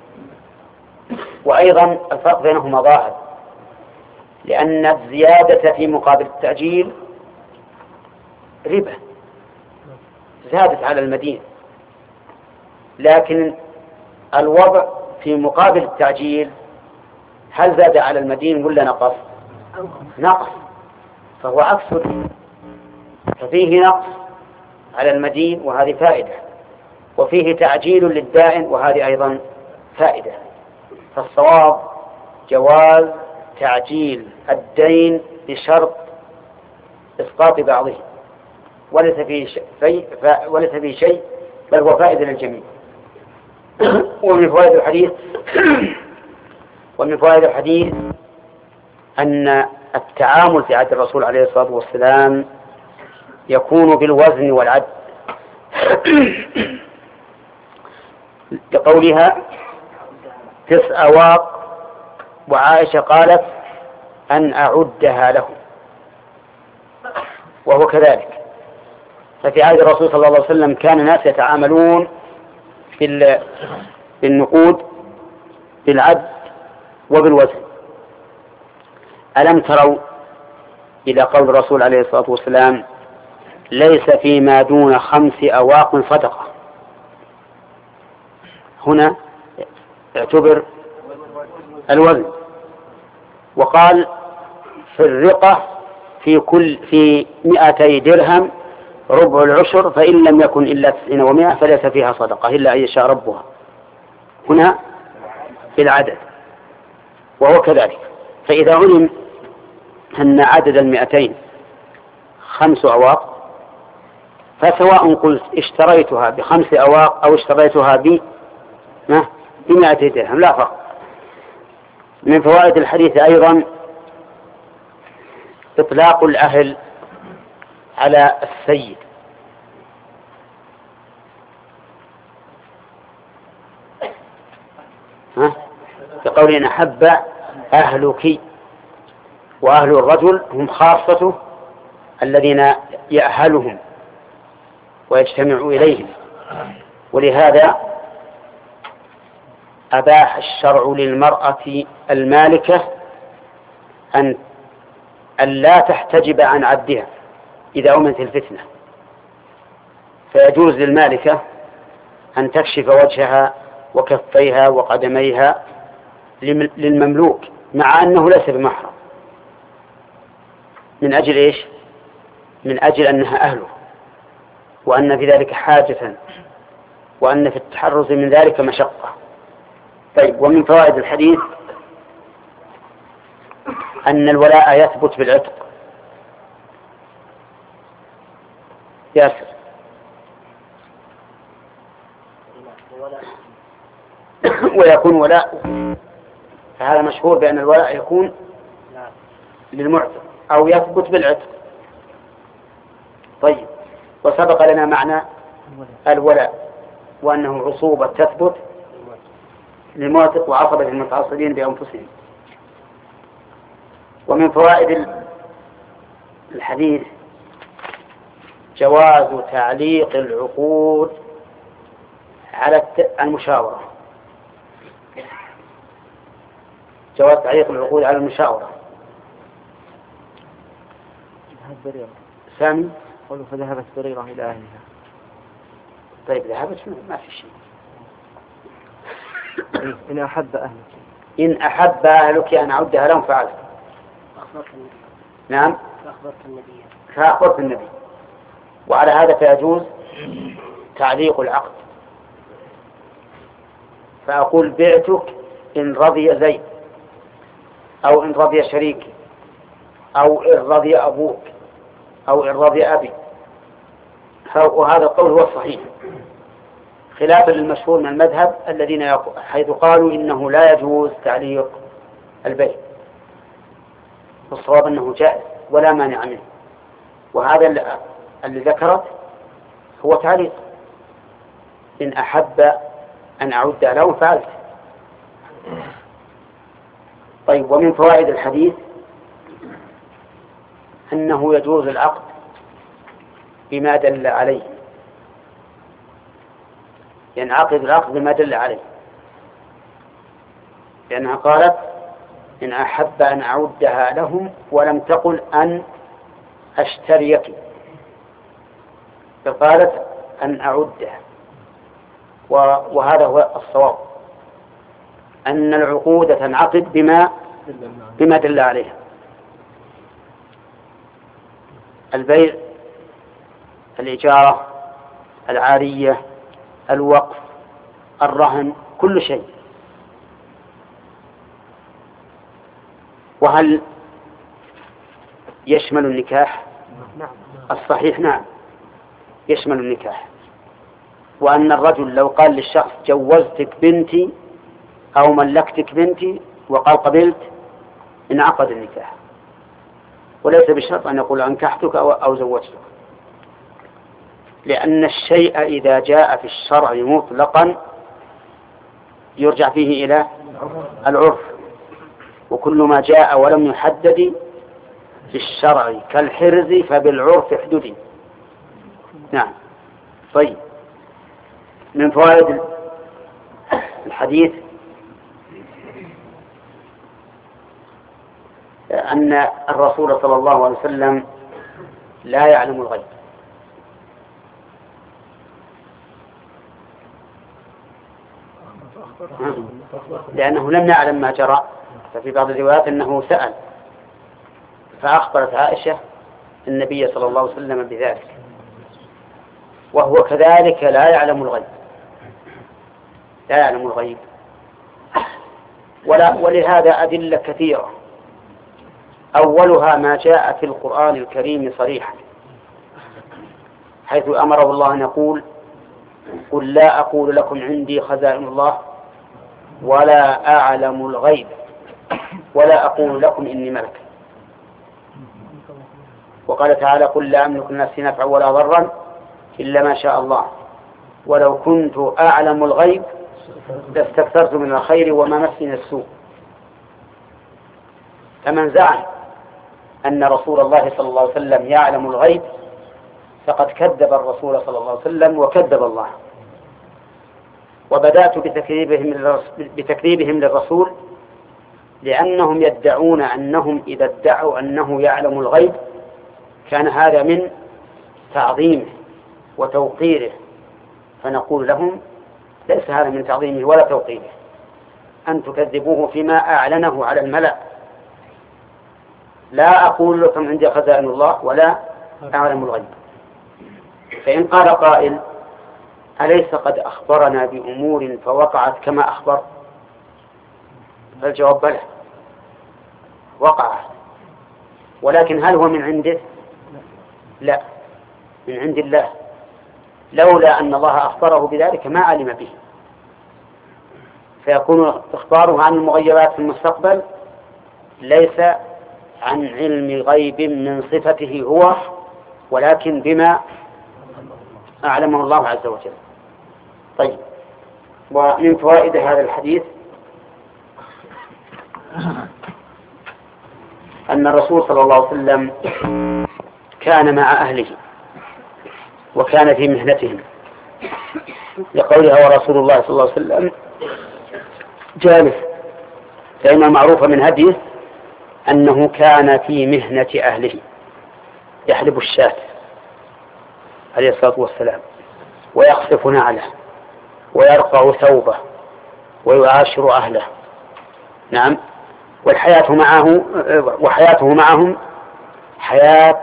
وأيضا الفرق بينهما ظاهر، لأن الزيادة في مقابل التعجيل ربا، زادت على المدين، لكن الوضع في مقابل التعجيل هل زاد على المدين ولا نقص؟ نقص، فهو عكس الربا، ففيه نقص على المدين وهذه فائدة، وفيه تعجيل للدائن وهذه أيضا فائدة. فالصواب جواز تعجيل الدين بشرط إسقاط بعضه، وليس فيه شيء بل هو فائدة للجميع. ومن فوائد الحديث أن التعامل في عهد الرسول عليه الصلاة والسلام يكون بالوزن والعد، لقولها 9 أواق، وعائشة قالت أن أعدها له، وهو كذلك. ففي عهد الرسول صلى الله عليه وسلم كان الناس يتعاملون بالنقود بالعد وبالوزن. ألم تروا إلى قول الرسول عليه الصلاة والسلام ليس فيما دون 5 أواق صدقة؟ هنا اعتبر الوزن. وقال في الرقة في 200 درهم ربع العشر، فإن لم يكن إلا 90 و100 فليس فيها صدقة إلا أن يشاء ربها. هنا بالعدد، وهو كذلك. فإذا علم أن عدد 200 5 أواق، فسواء قلت اشتريتها ب5 أواق أو اشتريتها ب100 درهم لا فرق. من فوائد الحديث أيضا إطلاق الأهل على السيد، بقول إن أحب أهلك، وأهل الرجل هم خاصته الذين يأهلهم ويجتمع إليهم. ولهذا أباح الشرع للمرأة المالكة أن لا تحتجب عن عبدها إذا أمنت الفتنة، فيجوز للمالكة أن تكشف وجهها وكفيها وقدميها للمملوك مع أنه ليس بمحرم. من أجل إيش؟ من أجل أنها أهله، وأن في ذلك حاجة، وأن في التحرز من ذلك مشقة. طيب، ومن فوائد الحديث أن الولاء يثبت بالعتق. ياسر. ويكون ولاء، فهذا مشهور بأن الولاء يكون للمعتق أو يثبت بالعتق. طيب، وسبق لنا معنى الولاء وأنه عصوبة تثبت للمعتق وعصبة المتعصبين بأنفسهم. ومن فوائد الحديث جواز تعليق العقود على المشاورة. جواز تعليق العقود على المشاورة. سامي. قالوا فذهبت بريرة إلى أهلها. طيب، ذهبت ما في شيء. إن أحب أهلك. إن أحب أهلك أن أعدها لهم فعلت. نعم. فأخبرت النبي. وعلى هذا فيجوز تعليق العقد، فأقول بعتك إن رضي زيد، أو إن رضي شريكي، أو إن رضي أبوك، أو إن رضي أبي. وهذا القول هو الصحيح، خلافا للمشهور من المذهب الذين حيث قالوا إنه لا يجوز تعليق البيع، والصواب أنه جائز ولا مانع منه. وهذا اللي ذكرت هو تعليق. إن أحب أن أعد لهم فعلت. طيب، ومن فوائد الحديث أنه يجوز العقد بما دل عليه، ينعقد العقد بما دل عليه، لأنها قالت إن أحب أن أعدها لهم ولم تقل أن أشتريك، فقالت أن أعدها. وهذا هو الصواب، أن العقود تنعقد بما دل عليها. البيع، الإجارة، العارية، الوقف، الرهن، كل شيء. وهل يشمل النكاح؟ الصحيح نعم، يشمل النكاح. وأن الرجل لو قال للشخص جوزتك بنتي أو ملكتك بنتي وقال قبلت، انعقد النكاح، وليس بشرط أن يقول أنكحتك أو زوجتك، لأن الشيء إذا جاء في الشرع مطلقا يرجع فيه إلى العرف، وكل ما جاء ولم يحدد في الشرع كالحرز فبالعرف احدد. نعم. طيب، من فوائد الحديث أن الرسول صلى الله عليه وسلم لا يعلم الغيب، لأنه لم يعلم ما جرى. ففي بعض الروايات أنه سأل فأخبرت عائشة النبي صلى الله عليه وسلم بذلك، وهو كذلك لا يعلم الغيب، لا يعلم الغيب. ولهذا أدلة كثيرة، أولها ما جاء في القرآن الكريم صريحا، حيث أمره الله أن يقول قل لا أقول لكم عندي خزائن الله ولا أعلم الغيب ولا أقول لكم إني ملك. وقال تعالى قل لا أملك لنفسي نفعا ولا ضرا إلا ما شاء الله ولو كنت أعلم الغيب لاستكثرت من الخير وما مسني السوء. فمن زعم أن رسول الله صلى الله عليه وسلم يعلم الغيب فقد كذب الرسول صلى الله عليه وسلم وكذب الله. وبدأت بتكذيبهم للرسول لأنهم يدعون أنهم إذا ادعوا أنه يعلم الغيب كان هذا من تعظيمه وتوقيره، فنقول لهم ليس هذا من تعظيمه ولا توقيره، أن تكذبوه فيما أعلنه على الملأ. لا أقول لكم عندي خزائن الله ولا أعلم الغيب. فإن قال قائل أليس قد أخبرنا بأمور فوقعت كما أخبر؟ فالجواب بلى، وقعت، ولكن هل هو من عنده؟ لا، من عند الله، لولا أن الله أخبره بذلك ما علم به، فيكون إخباره عن المغيبات في المستقبل ليس عن علم غيب من صفته هو، ولكن بما أعلمه الله عز وجل. طيب، ومن فوائد هذا الحديث أن الرسول صلى الله عليه وسلم كان مع أهله وكان في مهنتهم، لقولها ورسول الله صلى الله عليه وسلم جالس، فإن المعروف من هديه أنه كان في مهنة أهله، يحلب الشاة عليه الصلاة والسلام، ويقصف نعله، ويرقع ثوبه، ويعاشر أهله. نعم، وحياته معهم حياة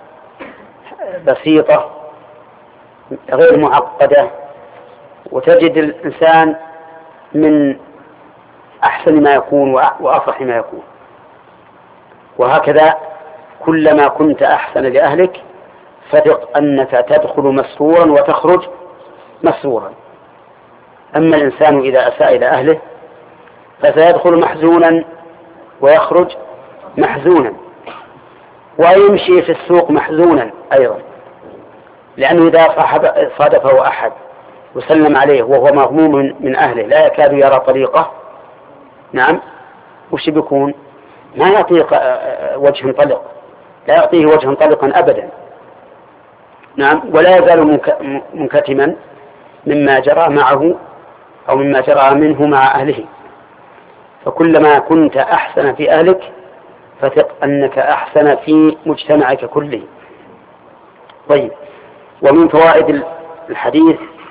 بسيطة غير معقدة، وتجد الإنسان من أحسن ما يكون وأفرح ما يكون. وهكذا كلما كنت أحسن لأهلك فثق أنك تدخل مسرورا وتخرج مسرورا. أما الإنسان إذا أساء إلى أهله فسيدخل محزونا ويخرج محزونا، ويمشي في السوق محزونا أيضا، لأنه إذا صادفه أحد وسلم عليه وهو مغموم من أهله لا يكاد يرى طريقه، نعم، وش بيكون؟ ما يعطيه وجه طلق، لا يعطيه وجه طلقا أبدا، نعم، ولا يزال منكتما مما جرى معه أو مما جرى منه مع أهله. فكلما كنت أحسن في أهلك فثق أنك أحسن في مجتمعك كله. طيب، ومن فوائد الحديث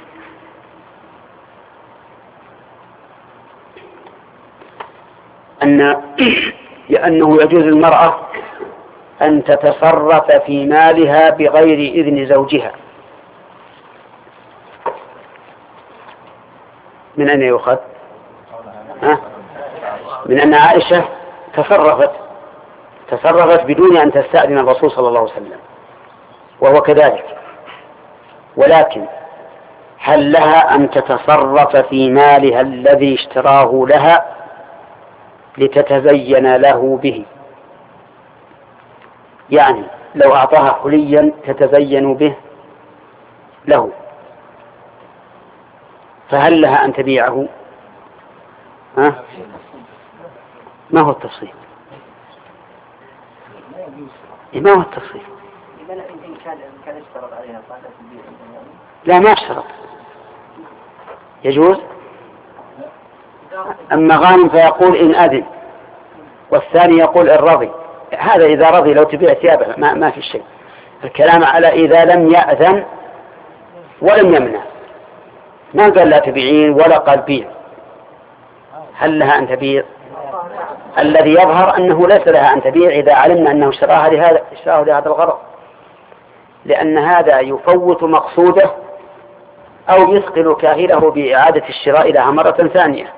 أنه يجوز للمرأة أن تتصرف في مالها بغير إذن زوجها. من أين يؤخذ؟ من أن عائشة تصرفت بدون أن تستأذن الرسول صلى الله عليه وسلم، وهو كذلك. ولكن هل لها أن تتصرف في مالها الذي اشتراه لها لتتزين له به؟ يعني لو أعطاها حليا تتزين به له، فهل لها أن تبيعه؟ ما هو التفصيل؟ ما هو التفصيل؟ لا، ما اشترط، يجوز. أما غانم فيقول إن أذن، والثاني يقول إن رضي. هذا إذا رضي لو تبيع ثيابه ما في شيء. الكلام على إذا لم يأذن ولم يمنع، ما قال لا تبيعين ولا قال بيع. هل لها أن تبيع؟ الذي يظهر أنه ليس لها أن تبيع إذا علمنا أنه اشتراها لهذا الغرض، لأن هذا يفوت مقصوده أو يثقل كاهله بإعادة الشراء لها مرة ثانية.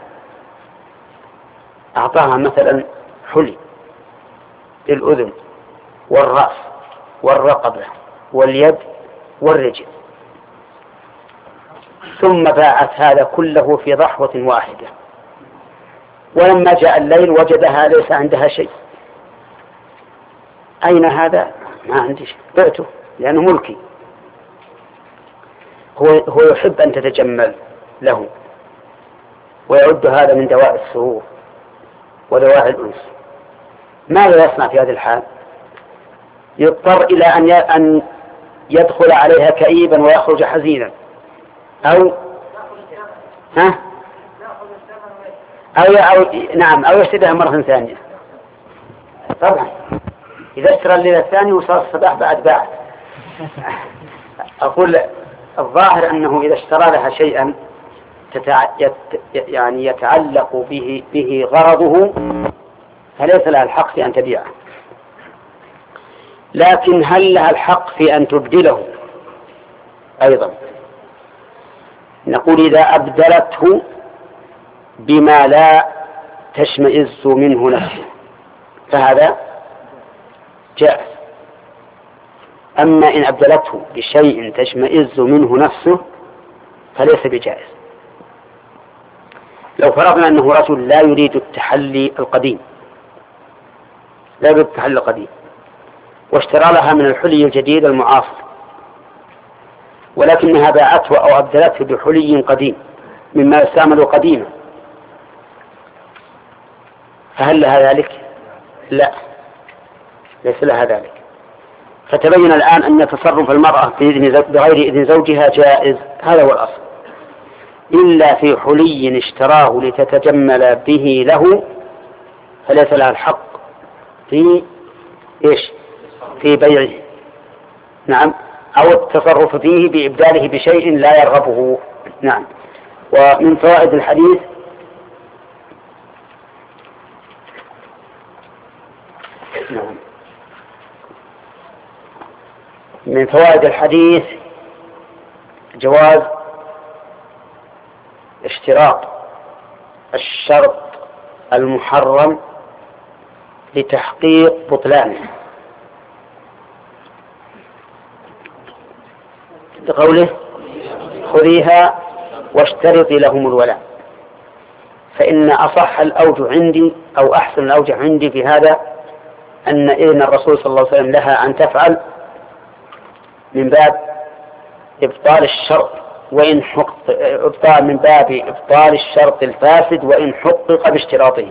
أعطاها مثلا حلي للأذن والرأس والرقبة واليد والرجل، ثم باعت هذا كله في ضحوة واحدة، ولما جاء الليل وجدها ليس عندها شيء. أين هذا؟ ما عندي شيء، بعته لأنه ملكي. هو يحب أن تتجمل له، ويعد هذا من دواء السرور ودواء الأنس. ماذا يصنع في هذه الحال؟ يضطر إلى أن يدخل عليها كئيبا ويخرج حزينا، أو أو يشتريها مرة ثانية. طبعا إذا اشترى الليلة الثانية وصار الصباح بعد باعت. أقول الظاهر أنه إذا اشترى لها شيئا يعني يتعلق به غرضه فليس لها الحق في أن تبيعه، لكن هل لها الحق في أن تبدله أيضا. نقول إذا أبدلته بما لا تشمئز منه نفسه فهذا جائز. أما إن أبدلته بشيء تشمئز منه نفسه فليس بجائز. لو فرضنا أنه رجل لا يريد التحلي القديم، لا يريد التحلي القديم واشترى لها من الحلي الجديد المعاصر، ولكنها باعته أو أبدلته بحلي قديم مما يستعمل قديما، فهل لها ذلك؟ لا، ليس لها ذلك. فتبين الآن أن تصرف المرأة بغير إذن زوجها جائز، هذا هو الأصل، إلا في حلي اشتراه لتتجمل به له فليس لها الحق في إيش؟ في بيعه، نعم، أو التصرف فيه بإبداله بشيء لا يرغبه. نعم. ومن فوائد الحديث نعم. من فوائد الحديث جواز اشتراط الشرط المحرم لتحقيق بطلانه، بقوله خذيها واشترطي لهم الولاء. فإن أصح الأوجه عندي أو أحسن الأوجه عندي في هذا أن إذن الرسول صلى الله عليه وسلم لها أن تفعل من باب إبطال الشرط وإن إبطال من باب إبطال الشرط الفاسد وإن حقق باشتراطه.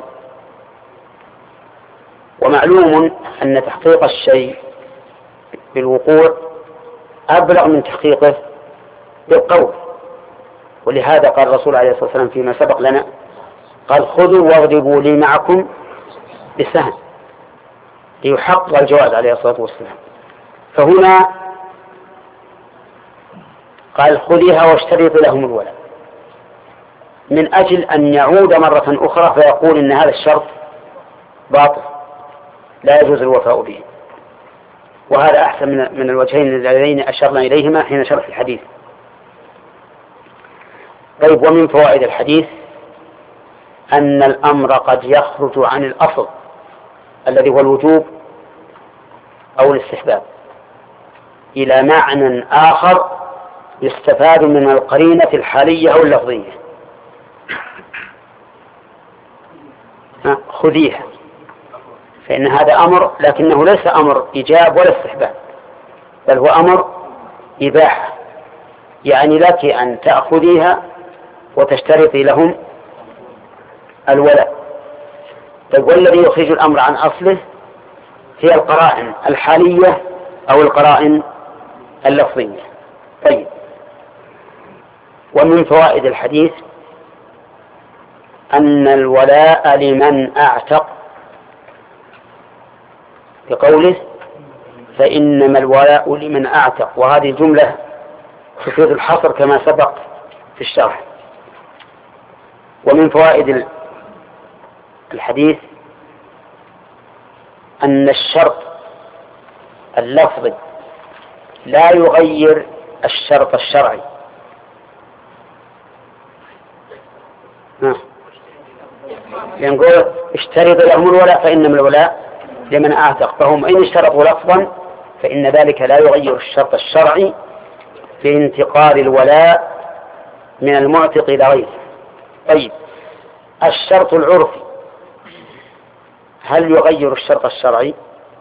ومعلوم أن تحقيق الشيء بالوقوع أبلغ من تحقيقه بالقول، ولهذا قال الرسول عليه الصلاة والسلام فيما سبق لنا قال خذوا واغضبوا لي معكم بسهم، ليحقق الجواز عليه الصلاة والسلام. فهنا قال خذيها واشترط لهم الولاء من أجل أن يعود مرة أخرى فيقول إن هذا الشرط باطل لا يجوز الوفاء به. وهذا أحسن من الوجهين اللذين أشرنا إليهما حين شرح الحديث. طيب، ومن فوائد الحديث أن الأمر قد يخرج عن الأصل الذي هو الوجوب أو الاستحباب إلى معنى آخر يستفاد من القرينة الحالية أو اللفظية. خذيها، فإن هذا أمر لكنه ليس أمر إيجاب ولا استحباب، بل هو أمر إباحة، يعني لك أن تأخذيها وتشترطي لهم الولاء. طيب، والذي يخرج الأمر عن أصله هي القرائن الحالية أو القرائن اللفظية. طيب، ومن فوائد الحديث أن الولاء لمن أعتق بقوله فإنما الولاء لمن أعتق، وهذه الجملة تفيد الحصر كما سبق في الشرح. ومن فوائد الحديث أن الشرط اللفظي لا يغير الشرط الشرعي. ينقول اشترط لهم الولاء فإنما الولاء لمن أعتق، فهم إن اشترطوا لفظا فإن ذلك لا يغير الشرط الشرعي في انتقال الولاء من المعتق إلى غيره. طيب، الشرط العرفي هل يغير الشرط الشرعي؟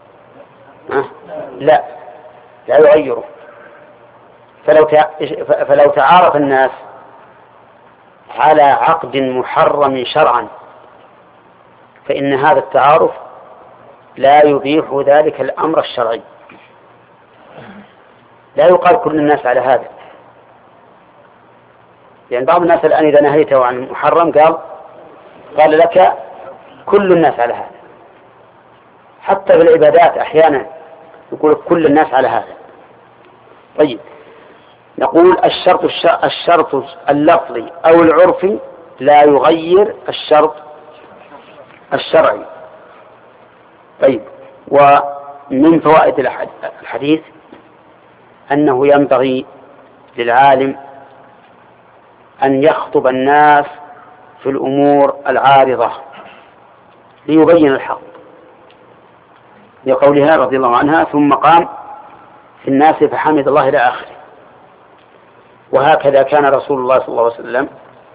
لا يغيره. فلو تعارف الناس على عقد محرم شرعا فإن هذا التعارف لا يبيح ذلك الأمر الشرعي. لا يقال كل الناس على هذا، يعني بعض الناس الآن إذا نهيته عن محرم قال لك كل الناس على هذا، حتى في العبادات أحيانا يقول كل الناس على هذا. طيب، نقول الشرط اللفظي أو العرفي لا يغير الشرط الشرعي. طيب، ومن فوائد الحديث أنه ينبغي للعالم أن يخطب الناس في الأمور العارضة ليبين الحق، لقولها رضي الله عنها: ثم قام في الناس فحمد الله إلى آخره. وهكذا كان رسول الله صلى الله عليه وسلم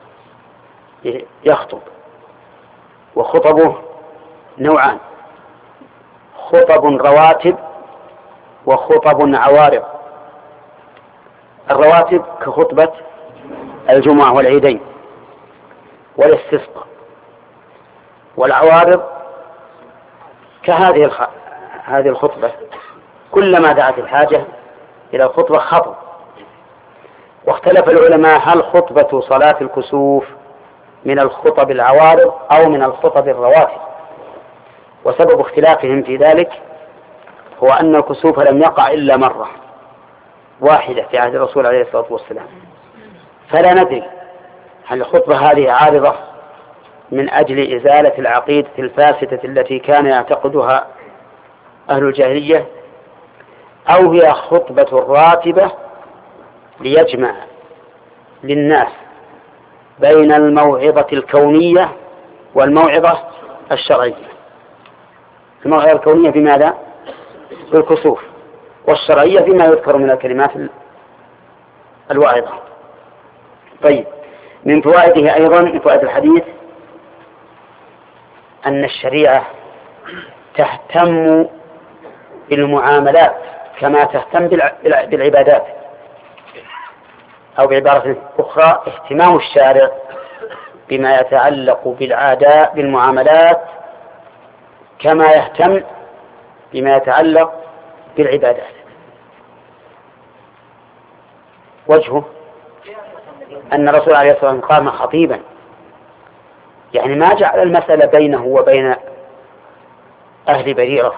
يخطب، وخطبه نوعان: خطب رواتب وخطب عوارض. الرواتب كخطبة الجمعة والعيدين والاستسقاء، والعوارض كهذه هذه الخطبة كلما دعت الحاجة إلى الخطبة خطب. واختلف العلماء هل خطبة صلاة الكسوف من الخطب العوارض أو من الخطب الرواتب، وسبب اختلافهم في ذلك هو أن الكسوف لم يقع إلا مرة واحدة في عهد الرسول عليه الصلاة والسلام، فلا ندري هل الخطبة هذه عارضة من أجل إزالة العقيدة الفاسدة التي كان يعتقدها أهل الجاهلية، أو هي خطبة راتبة ليجمع للناس بين الموعظة الكونية والموعظة الشرعية. الموعظة الكونية بماذا؟ بالكسوف، والشرعية بما يذكر من الكلمات الواعظة. طيب، من فوائده أيضا، من فوائد الحديث أن الشريعة تهتم بالمعاملات كما تهتم بالعبادات، أو بعبارة أخرى اهتمام الشارع بما يتعلق بالعادات بالمعاملات كما يهتم بما يتعلق بالعبادات. وجهه أن الرسول عليه الصلاة والسلام قام خطيبا، يعني ما جعل المسألة بينه وبين أهل بريرة،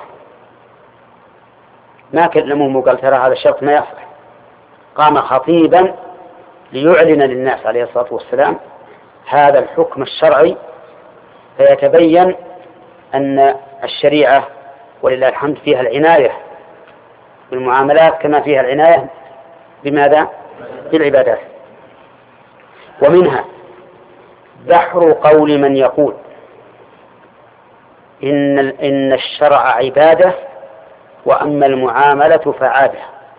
ما كلموه وقال ترى هذا الشرط ما يصلح، قام خطيبا ليعلن للناس عليه الصلاة والسلام هذا الحكم الشرعي، فيتبين أن الشريعة ولله الحمد فيها العناية بالمعاملات كما فيها العناية بماذا؟ بالعبادات. ومنها بحر قول من يقول إن الشرع عبادة وأما المعاملة فعادة،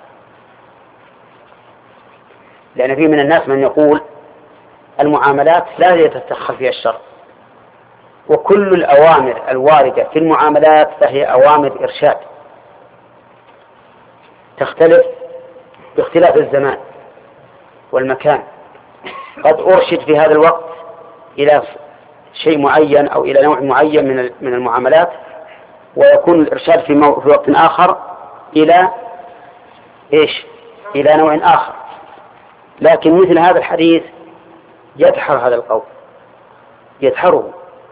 لأن في من الناس من يقول المعاملات لا يتدخل فيها الشرع، وكل الأوامر الواردة في المعاملات فهي أوامر إرشاد تختلف باختلاف الزمان والمكان. قد أرشد في هذا الوقت إلى شيء معين أو إلى نوع معين من المعاملات، ويكون الإرشاد في وقت آخر إلى إلى نوع آخر. لكن مثل هذا الحديث يدحر هذا القول، يدحره،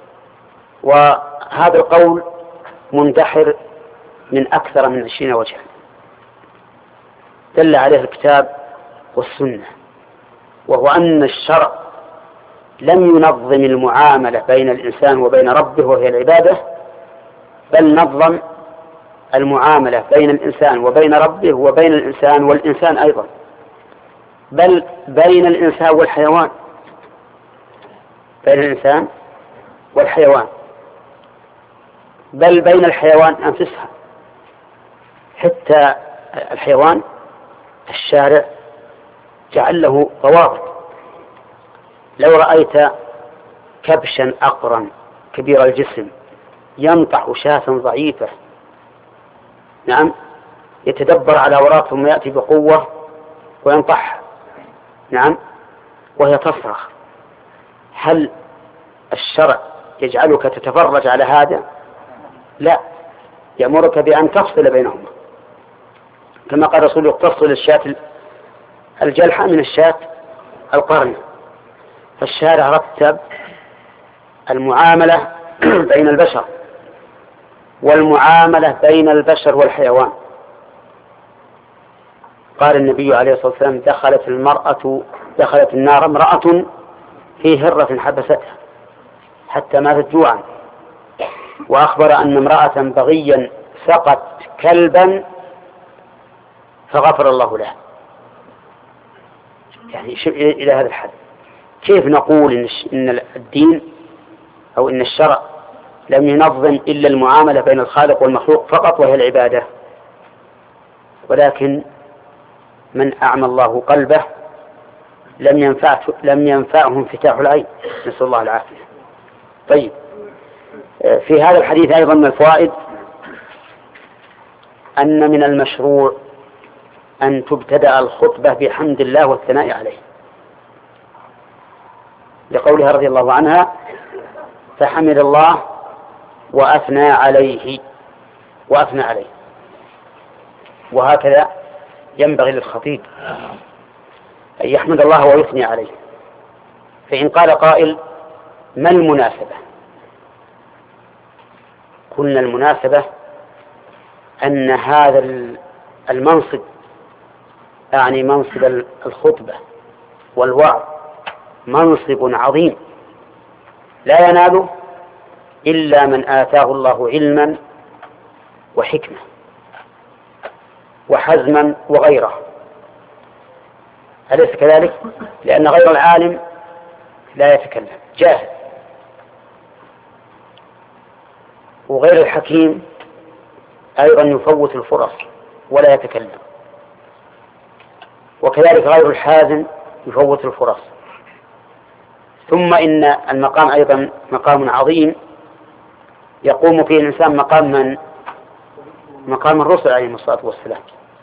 وهذا القول مندحر من أكثر من 20 وجها دل عليه الكتاب والسنة، وهو أن الشرع لم ينظم المعاملة بين الإنسان وبين ربه وهي العبادة، بل نظم المعاملة بين الإنسان وبين ربه وبين الإنسان والإنسان أيضا، بل بين الإنسان والحيوان، بين الإنسان والحيوان، بل بين الحيوان أنفسها. حتى الحيوان الشارع جعل له ضوابط. لو رأيت كبشا أقرا كبير الجسم ينطح شاة ضعيفة، نعم، يتدبر على وراء ثم يأتي بقوة وينطح، نعم، وهي تصرخ، هل الشرع يجعلك تتفرج على هذا؟ لا، يأمرك بأن تفصل بينهما، كما قال رسول الله تفصل الشاة الجلحة من الشاة القرن. فالشارع رتب المعاملة بين البشر والمعاملة بين البشر والحيوان. قال النبي عليه الصلاة والسلام دخلت النار امرأة في هرة حبستها حتى ماتت جوعا، وأخبر أن امرأة بغيا سقت كلبا فغفر الله له. يعني إلى هذا الحد. كيف نقول إن الدين أو إن الشرع لم ينظم إلا المعاملة بين الخالق والمخلوق فقط وهي العبادة، ولكن من أعمى الله قلبه لم ينفعه انفتاح العين، نسأل الله العافية. طيب، في هذا الحديث أيضا من الفوائد أن من المشروع أن تبتدأ الخطبة بحمد الله والثناء عليه، لقولها رضي الله عنها: فحمد الله وأثنى عليه. وهكذا ينبغي للخطيب أن يحمد الله ويثني عليه. فإن قال قائل: ما المناسبة؟ قلنا المناسبة أن هذا المنصب، يعني منصب الخطبة والوعظ، منصب عظيم لا يناله إلا من آتاه الله علما وحكمة وحزما وغيره، أليس كذلك؟ لأن غير العالم لا يتكلم، جاهل، وغير الحكيم أيضا يفوت الفرص ولا يتكلم، وكذلك غير الحازم يفوت الفرص. ثم إن المقام أيضا مقام عظيم يقوم فيه الإنسان مقام الرسل عليهم الصلاة والسلام.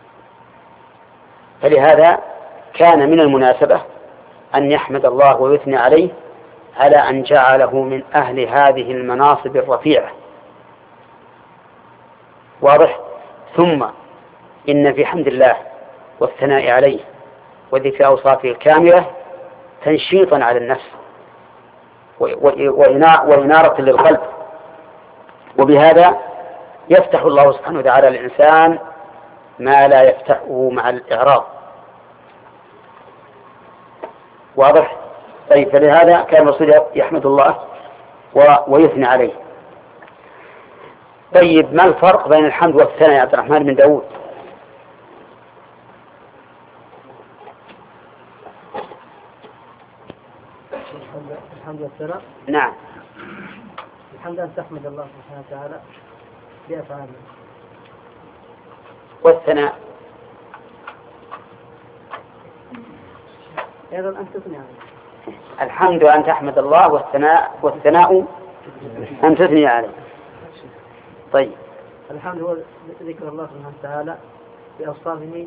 فلهذا كان من المناسبة أن يحمد الله ويثني عليه على أن جعله من أهل هذه المناصب الرفيعة. واضح؟ ثم إن في حمد الله والثناء عليه وذكر أوصافه الكاملة تنشيطا على النفس وإنارة للقلب، وبهذا يفتح الله سبحانه وتعالى للإنسان ما لا يفتحه مع الإعراض. واضح؟ طيب، فلهذا كان الرسول يحمد الله ويثني عليه. طيب، ما الفرق بين الحمد والثناء يا عبد الرحمن بن داود؟ الحمد والثناء. نعم. الحمد أن تحمد الله سبحانه وتعالى بأفعاله. والثناء أيضا أن تثني عليه. الحمد أن تحمد الله والثناء أن تثني عليه. طيب، الحمد هو ذكر الله سبحانه وتعالى بأوصافه.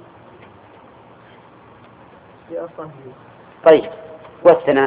طيب، والثناء.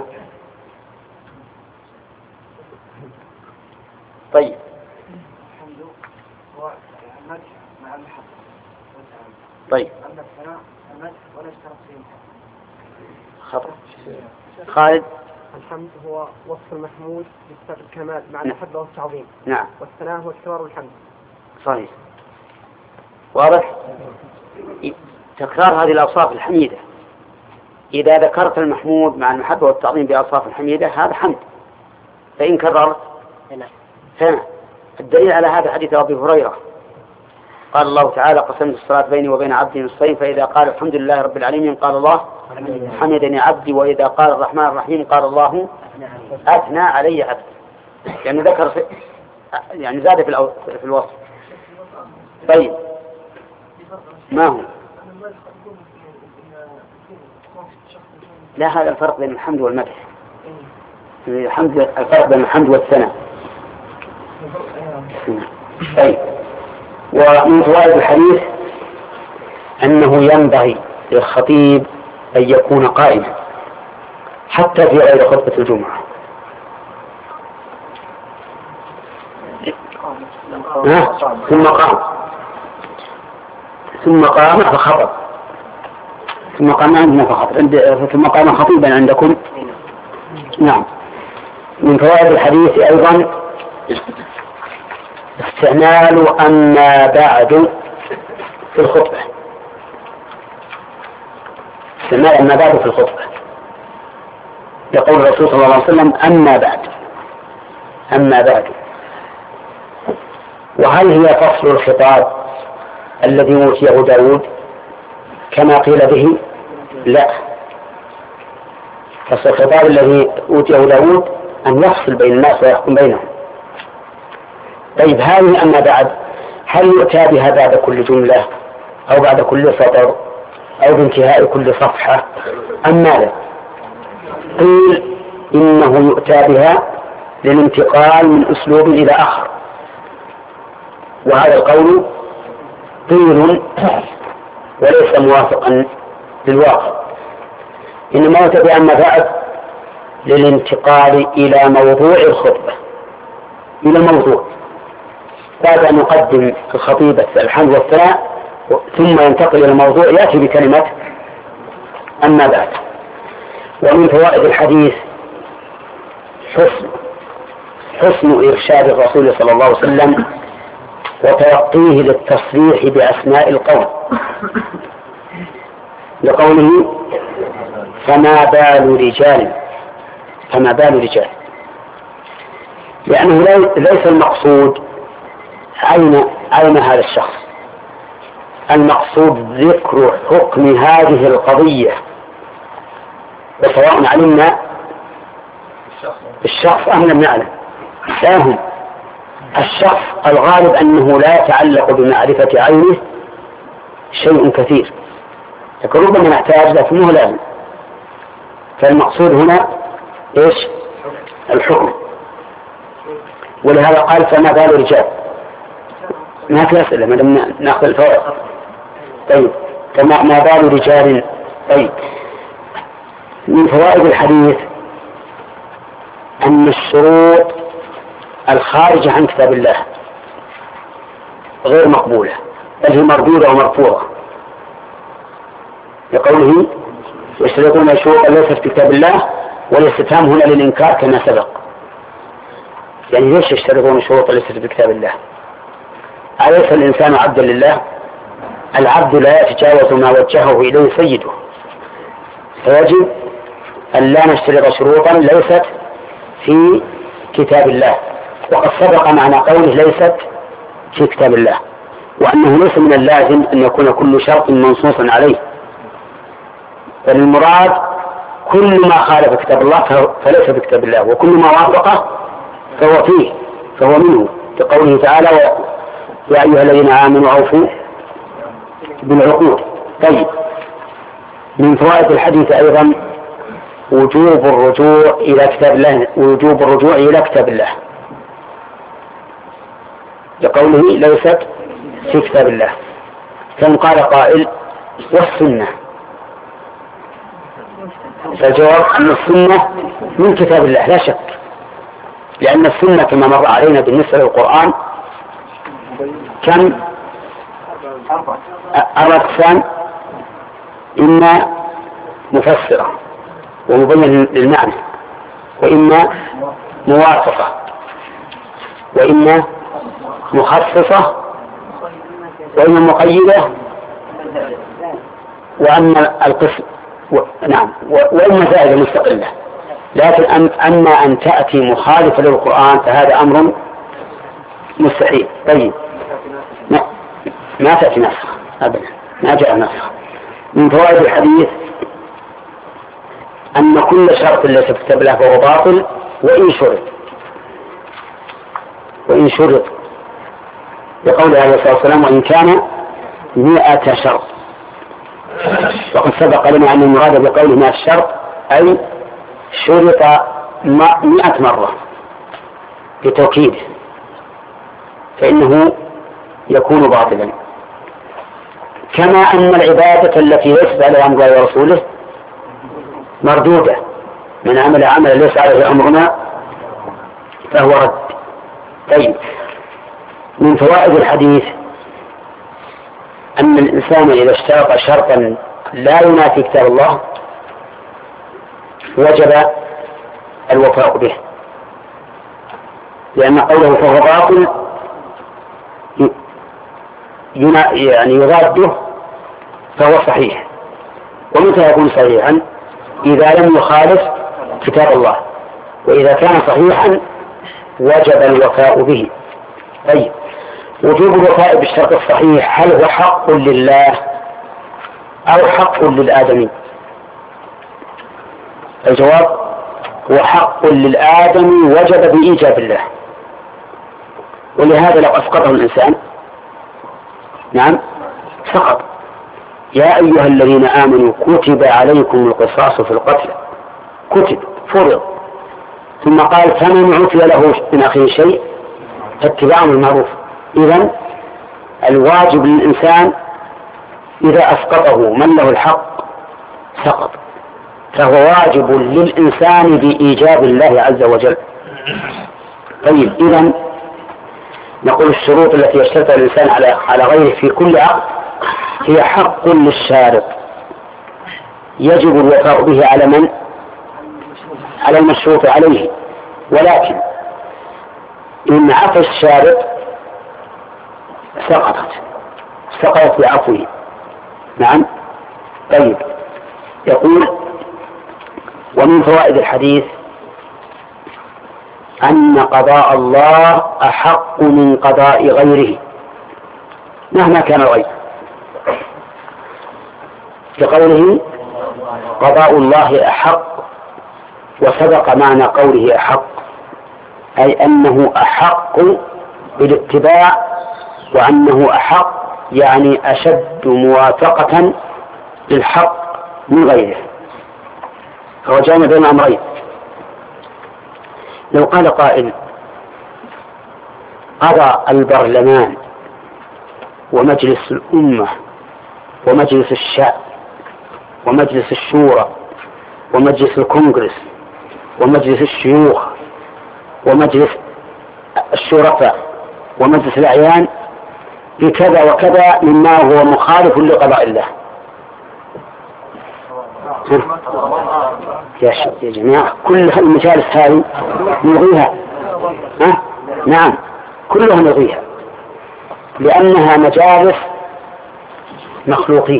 طيب، الحمد هو المدح مع المحبة. طيب، أما الثناء المدح ولا اشترط فيه المحبة. خطأ. خالد. الحمد هو وصف المحمود بصفة الكمال مع المحبة والتعظيم. نعم. والثناء هو اكرار الحمد. صحيح. واضح؟ تكرار هذه الأوصاف الحميدة، إذا ذكرت المحمود مع المحبة والتعظيم بأوصاف الحميدة هذا حمد، فإن كررت ثناء. الدليل على هذا حديث أبي هريرة قال الله تعالى: قسمت الصلاة بيني وبين عبدي نصفين، فإذا قال الحمد لله رب العالمين قال الله حمدني عبدي، وإذا قال الرحمن الرحيم قال الله أثنى علي عبدي. يعني ذكر يعني زاد في الوصف. طيب، ما هو؟ لا، هذا الفرق بين الحمد والمدح. الفرق بين الحمد والثناء. طيب، ومن فوائد الحديث أنه ينبغي للخطيب أن يكون قائما حتى في غير خطبة الجمعة. ثم قام فخطب. ثم قام عندنا فخطب، ثم قام خطيبا عندكم. نعم. من فوائد الحديث أيضا استعمال أما بعد في الخطبة. استعمال أما بعد في الخطبة. يقول الرسول صلى الله عليه وسلم: أما بعد. أما بعد. وهل هي فصل الخطاب الذي أوتيه داود كما قيل به؟ لا، فالخطاب الذي أوتيه داود أن يفصل بين الناس ويحكم بينهم. طيب هذه أما بعد، هل يؤتى بها بعد كل جملة أو بعد كل سطر أو بانتهاء كل صفحة أم ماذا؟ قيل إنه يؤتى بها للانتقال من أسلوب إلى آخر، وهذا القول طيل وليس موافقا للواقع، إنما يؤتى بها أما بعد للانتقال إلى موضوع الخطبة، إلى الموضوع، بعد أن يقدم الخطيب الحمد والثناء ثم ينتقل إلى الموضوع يأتي بكلمة أما بعد. ومن فوائد الحديث حسن إرشاد الرسول صلى الله عليه وسلم وتلقيه للتصريح بأسماء القوم، لقوله فما بال رجال، فما بال رجال، لأنه ليس المقصود عين هذا الشخص، المقصود ذكر حكم هذه القضية، وسواء علمنا الشخص أم لم نعلم. فهم الشخص الغالب أنه لا يتعلق بمعرفة عينه شيء كثير، لكن ربما نحتاج لكنه لازم. فالمقصود هنا إيش؟ الحكم. ولهذا قال فما بال رجال، ما في أسئلة ما دام نأخذ الفوائد. طيب فما بال رجال. طيب من فوائد الحديث أن الشروط الخارجة عن كتاب الله غير مقبولة، بل هي مردودة ومرفوضة، لقوله يشترطون شروطا ليست في كتاب الله، والاستفهام هنا للإنكار كما سبق. يعني ليش يشترطون شروطا ليست في كتاب الله؟ أليس الإنسان عبدا لله؟ العبد لا يتجاوز ما وجهه إليه سيده، فيجب أن لا نشترط شروطا ليست في كتاب الله، وقد سبق معنى قوله ليست في كتاب الله، وأنه ليس من اللازم أن يكون كل شرط منصوصا عليه، بل المراد كل ما خالف كتاب الله فليس في كتاب الله، وكل ما وافقه فهو فيه، فهو منه، كقوله تعالى يا أيها الذين آمنوا أوفوا بالعقود. طيب من فوائد الحديث أيضا وجوب الرجوع إلى كتاب الله، وجوب الرجوع إلى كتاب الله، لقوله ليست في كتاب الله. كم قال قائل والسنة، فالجواب أن السنة من كتاب الله لا شك، لأن السنة كما مر علينا بالنسبة للقرآن كم 4 أقسام، إما مفسرة ومبين للمعنى، وإما موافقة، وإما مخصصة، وإما مقيدة، وأما القسم نعم وإما زائدة مستقلة. لكن أما أن تأتي مخالفة للقرآن فهذا أمر مستحيل. طيب ما تأتي نسخ أبدا، ما جاء نسخ. من فوائد الحديث أن كل شرط ليس في كتاب الله فهو باطل وإن شرط، بقوله عليه الصلاة والسلام وإن كان 100 شرط، وقد سبق لنا أن المراد بقوله 100 شرط أي شرط 100 مرة بتوكيده، فإنه يكون باطلا. كما أن العبادة التي ليست على أمر الله ورسوله مردودة، من عمل عملا ليس عليه أمرنا فهو رد. طيب من فوائد الحديث أن الإنسان إذا اشترط شرطا لا ينافي كتاب الله وجب الوفاء به، لأن قوله فهو باطل يعني يضاده فهو صحيح. ومتى يكون صحيحا؟ إذا لم يخالف كتاب الله، وإذا كان صحيحا وجب الوفاء به. طيب وجوب الوفاء بالشرط الصحيح هل هو حق لله أو حق للآدمي؟ الجواب هو حق للآدمي وجب بإيجاب الله، ولهذا لو أسقطه الإنسان نعم سقط. يا أيها الذين آمنوا كتب عليكم القصاص في القتل، كتب فرض، ثم قال فمن عفي له من أخيه شيء فاتباع بالمعروف. إذن الواجب للإنسان إذا أسقطه من له الحق سقط، فهو واجب للإنسان بإيجاب الله عز وجل. طيب إذن نقول الشروط التي يشترطها الإنسان على غيره في كل عقد هي حق للشارط يجب الوفاء به على من؟ على المشروط عليه، ولكن إن عفى الشارط سقطت بعفوه. نعم. طيب يقول ومن فوائد الحديث أن قضاء الله أحق من قضاء غيره مهما كان الغير، لقوله قضاء الله أحق، وسبق معنى قوله أحق أي أنه أحق بالاتباع، وأنه أحق يعني أشد موافقة للحق من غيره، فهو جامع بين أمرين. لو قال قائل قضى البرلمان ومجلس الأمة ومجلس الشعب ومجلس الشورى ومجلس الكونغرس ومجلس الشيوخ ومجلس الشرفاء ومجلس الأعيان بكذا وكذا مما هو مخالف لقضاء الله، يا جماعة كل المجالس هذه نلغيها، نعم كلها نلغيها، لأنها مجالس مخلوقين،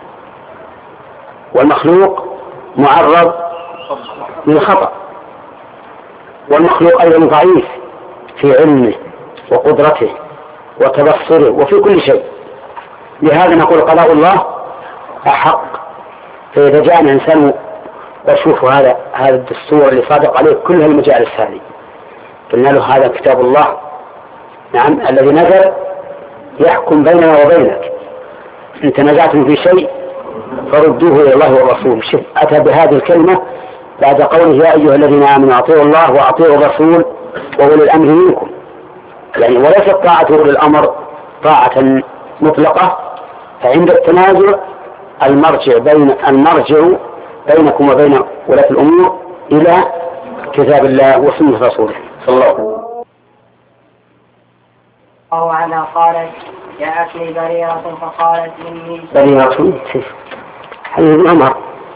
والمخلوق معرض للخطأ، والمخلوق أيضا ضعيف في علمه وقدرته وتبصره وفي كل شيء. لهذا نقول قضاء الله أحق. فإذا جاء الإنسان وشوف هذا الدستور اللي صادق عليه كل المجالس هذه، قلنا له هذا كتاب الله نعم الذي نزل يحكم بيننا وبينك، إن تنازعتم في شيء فردوه إلى الله والرسول. شوف أتى بهذه الكلمة بعد قوله يا أيها الذين آمنوا أطيعوا الله وأطيعوا الرسول وأولي الأمر منكم، يعني وليست طاعة أولي الأمر طاعة مطلقة، فعند التنازع المرجع بينكم وبين ولاة الأمور إلى كتاب الله وسنة رسوله صلى الله عليه وسلم. الله عنها قالت جاءتني بريرة فقالت إني بريرة حديث ابن عمر.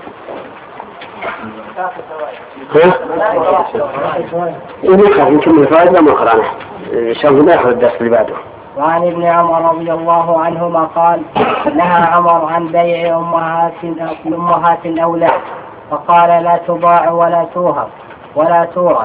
يمكن الفائدة ما قرأنا إن شاء الله ما يأخذ الدرس اللي بعده. وعن ابن عمر رضي الله عنهما قال نهى عمر عن بيع أمهات الأولاد، فقال لا تباع ولا توهب ولا تورث،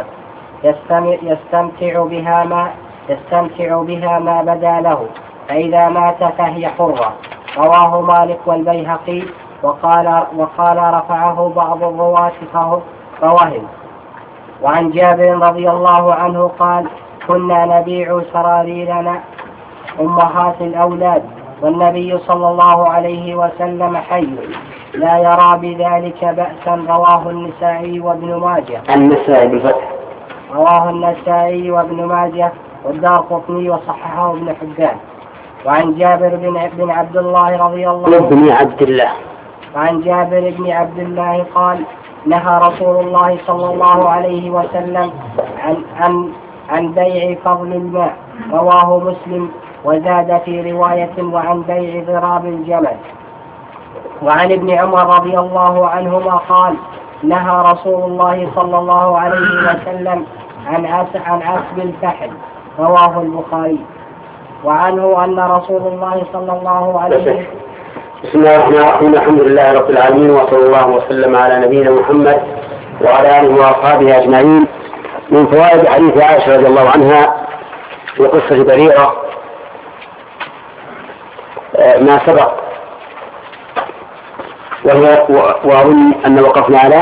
يستمتع بها ما بدا له، فإذا مات فهي حرة. رواه مالك والبيهقي، وقال رفعه بعض الرواة فوهم. وعن جابر رضي الله عنه قال كنا نبيع سراريرنا أمهات الأولاد والنبي صلى الله عليه وسلم حي لا يرى بذلك بأسا. رواه النسائي وابن ماجه. النسائي بالفتح. رواه النسائي وابن ماجه والدارقطني وصححه ابن حبان. وعن جابر بن عبد الله رضي الله عنه وعن جابر بن عبد الله قال نهى رسول الله صلى الله عليه وسلم عن بيع فضل الماء. رواه مسلم وزاد في رواية وعن بيع ضراب الجمل. وعن ابن عمر رضي الله عنهما قال نهى رسول الله صلى الله عليه وسلم عن عسب الفحل. رواه البخاري. وعنه أن رسول الله صلى الله عليه وسلم بسم الله الرحمن الرحيم الحمد لله رب العالمين وصلى الله وسلم على نبينا محمد وعلى آله وأصحابه أجمعين. من فوائد حديث عائشة رضي الله عنها في قصة بريرة ما سبق وأظن أن وقفنا على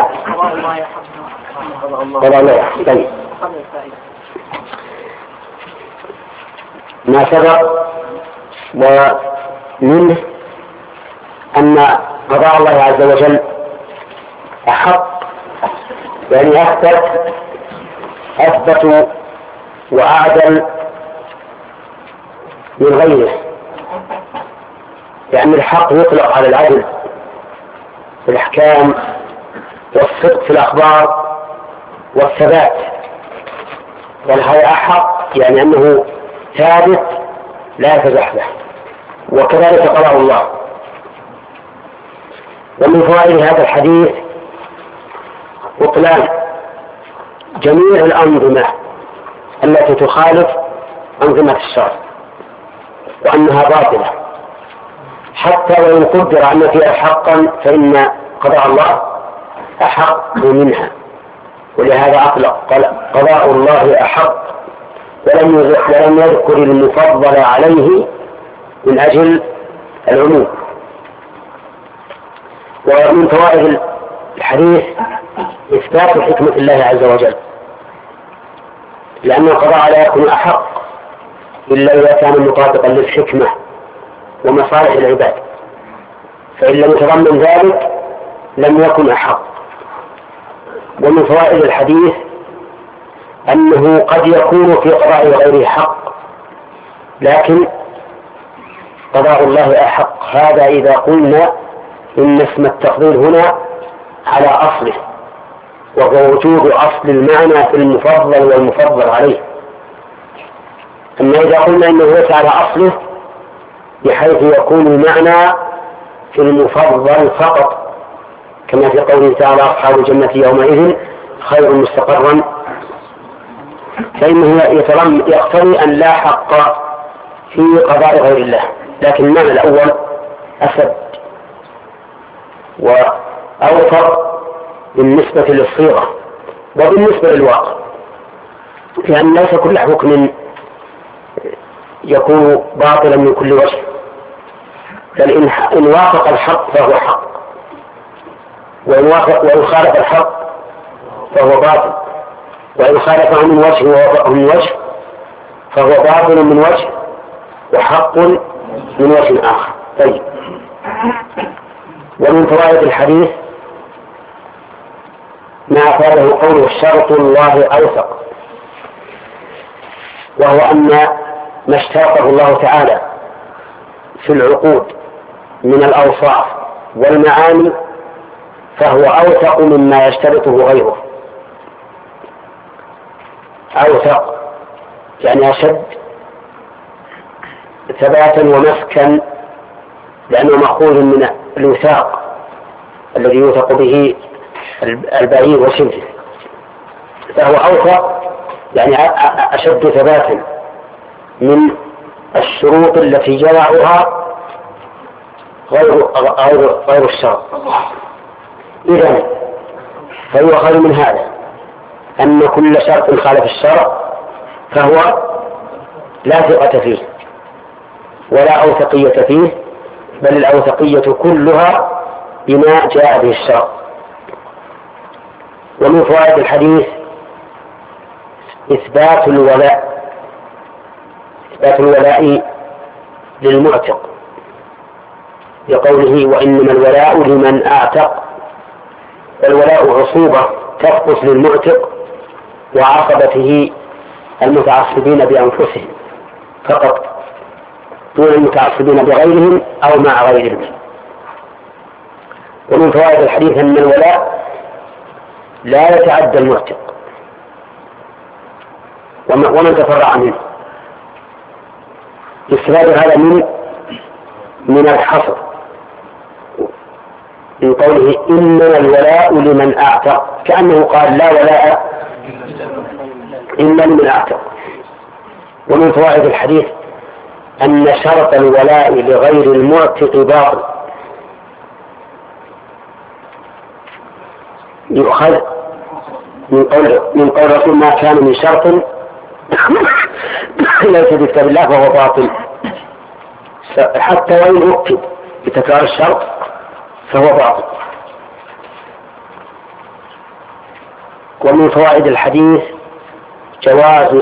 قضاء الله يحق. طيب ما سبق ومنه أن قضاء الله عز وجل أحق، يعني أثبت وأعدل من غيره، لأن الحق يطلق على العدل في الأحكام والصدق في الأخبار والثبات، والهيئة أحق يعني أنه ثابت لا يتزحزح، وكذلك قضاء الله. ومن فوائد هذا الحديث بطلان جميع الأنظمة التي تخالف أنظمة الشرع، وأنها باطلة، حتى وإن قدر أن فيها حقا فإن قضاء الله أحق منها، ولهذا أطلق قضاء الله أحق، ولم يذكر المفضل عليه من أجل العموم. ومن فوائد الحديث إثبات حكمة الله عز وجل، لأن القضاء لا يكون أحق إلا إذا كان مطابقا للحكمة ومصالح العباد، فإن لم يتضمن ذلك لم يكن أحق. ومن فوائد الحديث أنه قد يكون في قضاء غيره حق، لكن قضاء الله أحق. هذا إذا قلنا إن اسم التفضيل هنا على أصله، وهو وجود أصل المعنى في المفضل والمفضل عليه. أما إذا قلنا إنه ليس على أصله بحيث يكون المعنى في المفضل فقط، كما في قوله تعالى أصحاب الجنة يومئذ خير مستقرا، فإنه يقتضي أن لا حق في قضاء غير الله. لكن المعنى الأول أسد وأوفر بالنسبة للصيغة وبالنسبة للواقع، لأن ليس كل حكم يكون باطلا من كل وجه، بل إن وافق الحق فهو حق، وإن خالف الحق فهو باطل، وإن خالفه من وجه ووافقه من وجه فهو باطل من وجه وحق من وجه آخر. طيب، ومن فوائد الحديث ما أفاده قوله شرط الله أوثق، وهو أن ما اشترطه الله تعالى في العقود من الأوصاف والمعاني فهو أوثق مما يشترطه غيره. أوثق يعني أشد ثباتا ومسكا، لأنه مأخوذ من الوثاق الذي يوثق به البعير وشبهه، فهو أوثق يعني أشد ثباتا من الشروط التي جرعها غير الشرط. إذن فيؤخذ من هذا أن كل شرط خالف الشرع فهو لا ثقة فيه ولا أوثقية فيه، بل الأوثقية كلها بما جاء به الشرع. ومن فوائد الحديث إثبات الولاء للمعتق، بقوله وإنما الولاء لمن أعتق. الولاء عصوبة تخص للمعتق وعصبته المتعصبين بأنفسهم فقط، دون المتعصبين بغيرهم أو مع غيرهم. ومن فوائد الحديث أن الولاء لا يتعدى المعتق ومن تفرع منه، استفاد هذا من الحصر من قوله إنما الولاء لمن أعتق، كأنه قال لا ولاء إلا لمن أعتق. ومن فوائد الحديث أن شرط الولاء لغير المعتق باطل، يؤخذ من قول رسول ما كان من شرط ليس بكتاب الله فهو باطل، حتى وإن أكد بتكرار الشرط فهو باطل. ومن فوائد الحديث جواز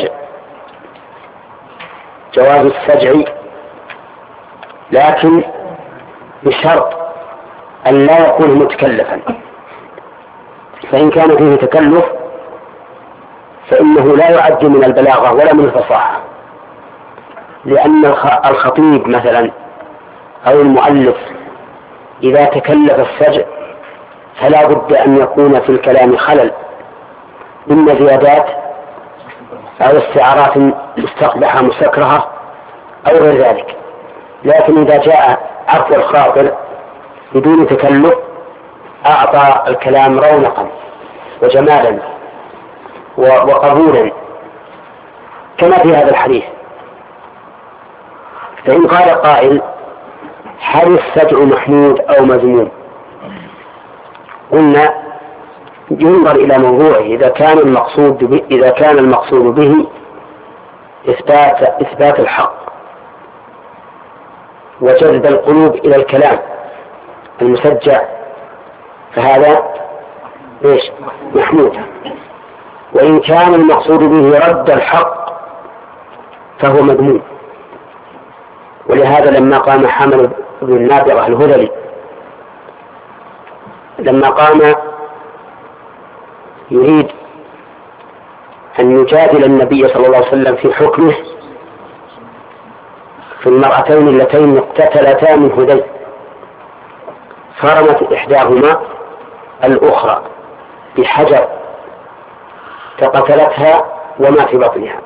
السجع لكن بشرط أن لا يكون متكلفا، فإن كان فيه تكلف فإنه لا يعد من البلاغة ولا من الفصاحة، لأن الخطيب مثلا أو المؤلف إذا تكلف السجع فلا بد أن يكون في الكلام خلل، إما زيادات أو استعارات مستقبحة مستكرهة أو غير ذلك. لكن إذا جاء عفو الخاطر بدون تكلف أعطى الكلام رونقا وجمالا وقبولا كما في هذا الحديث. فإن قال قائل هل السجع محمود أو مذموم؟ قلنا ينظر إلى موضوعه. إذا كان المقصود به إثبات الحق وجذب القلوب إلى الكلام المسجع فهذا محمود. وإن كان المقصود به رد الحق فهو مذموم. ولهذا لما قام حمد بن النابغة الهذلي لما قام يريد أن يجادل النبي صلى الله عليه وسلم في حكمه في المرأتين اللتين اقتتلتا من هذيل، فرمت إحداهما الأخرى بحجر فقتلتها وما في بطنها،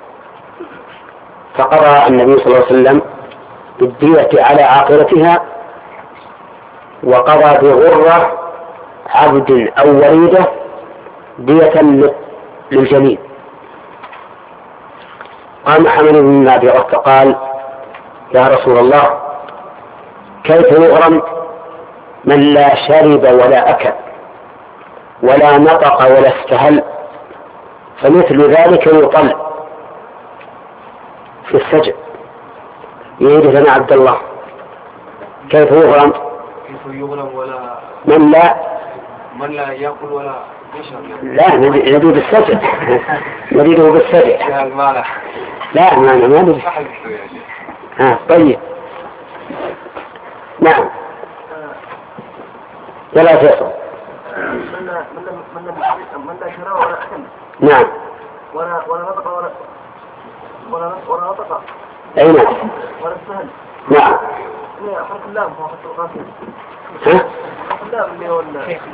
فقضى النبي صلى الله عليه وسلم بالدية على عاقلتها، وقضى بغرة عبد أو وليدة دية للجميع. قام حمد بن النابغة فقال يا رسول الله كيف يغرم من لا شرب ولا أكل ولا نطق ولا استهل، فمثل ذلك يطل في السجن. يريد لنا عبد الله كيف يغرم ولا من لا يأكل ولا يشرب؟ لا نريد بالسجن نريده بالسجن. لا ما نريد. طيب نعم ولا فيصل من لا شراء ولا أكل نعم ولا نطق ولا نطق أي نعم ولا استهل. نعم حرف اللام هو حرف الغاسل. حرف اللام اللي هو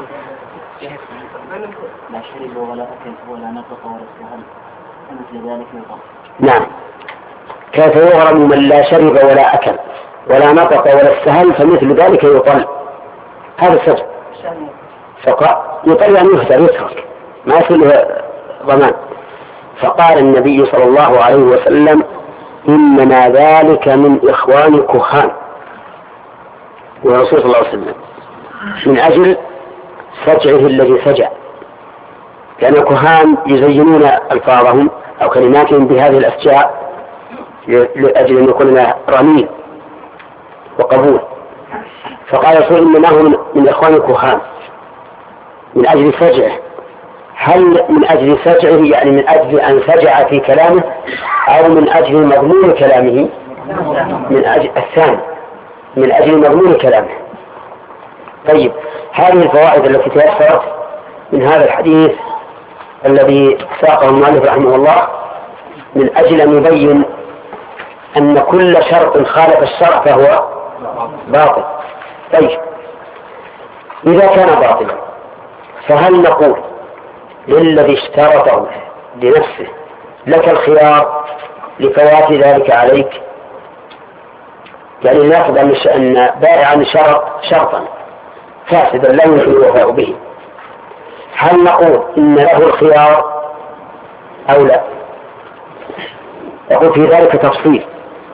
لا شرب ولا أكل ولا نطق ولا استهل فمثل ذلك يطل. نعم كيف يغرم من لا شرب ولا أكل ولا نطق ولا استهل فمثل ذلك يطل. هذا السجن يطل يعني يترك ما يصير ضمان. فقال النبي صلى الله عليه وسلم إنما ذلك من إخوان كهان، والرسول صلى الله عليه وسلم من أجل سجعه الذي سجع، لأن الكهان يزينون ألفاظهم أو كلماتهم بهذه الأشياء لأجل أن يكون لنا رميل وقبول. فقال الرسول إنما هو من إخوان الكهان من أجل سجعه. هل من أجل سجعه يعني من أجل أن سجع في كلامه أو من أجل مضمون كلامه؟ من أجل الثاني، من أجل مضمون كلامه. طيب هذه الفوائد التي تيسرت من هذا الحديث الذي ساقه المؤلف رحمه الله من أجل أن يبين أن كل شرط خالف الشرع فهو باطل. طيب إذا كان باطلا فهل نقول للذي اشترطه لنفسه لك الخيار لفوات ذلك عليك؟ يعني نأخذ أن بائعا شرطا فاسدا لا يمكن الوفاء به، هل نقول إن له الخيار أو لا؟ يقول في ذلك تفصيل.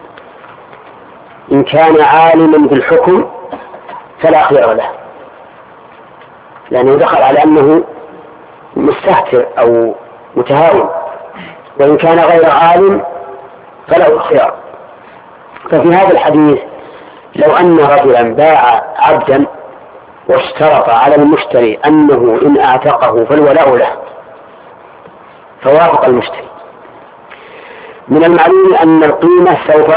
إن كان عالما بالحكم فلا خيار له، لأنه دخل على أنه مستهتر أو متهاون. وإن كان غير عالم فله الخيار. ففي هذا الحديث لو أن رجلا باع عبدا واشترط على المشتري أنه إن أعتقه فالولاء له فوافق المشتري. من المعلوم أن القيمة سوف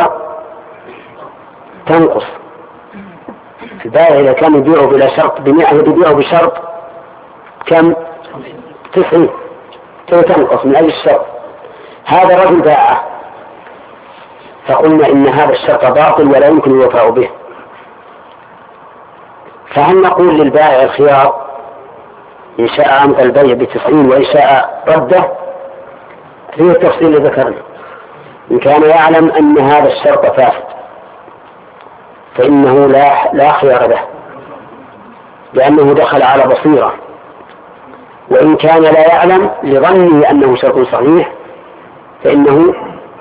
تنقص. البائع إذا كان يبيعه بلا شرط ب100 يبيعه بشرط كم؟ 90 تنقص من أجل الشرط. هذا الرجل باعه فقلنا إن هذا الشرط باطل ولا يمكن الوفاء به، فهل نقول للبائع الخيار إن شاء أمضى البيع ب90 وإن شاء رده؟ فيه التفصيل اللي ذكرنا. إن كان يعلم أن هذا الشرط فاسد فإنه لا خيار له لأنه دخل على بصيرة، وإن كان لا يعلم لظنه أنه شرط صحيح فإنه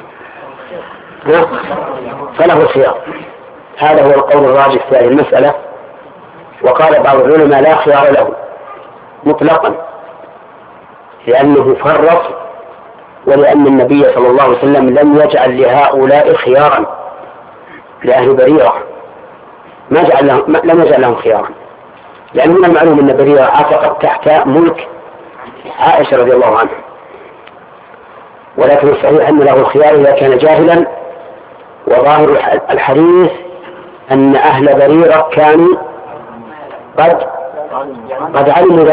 فله الخيار. هذا هو القول الراجح في هذه المسألة. وقال بعض العلماء لا خيار له مطلقا لأنه فرط، ولأن النبي صلى الله عليه وسلم لم يجعل لهؤلاء خيارا لأهل بريرة، لم يجعل لهم خيارا، لأن من المعلوم أن بريرة عتقت تحت ملك عائشة رضي الله عنها، ولكن الصحيح أن له الخيار إذا كان جاهلا. وظاهر الحديث أن أهل بريرة كانوا قد علموا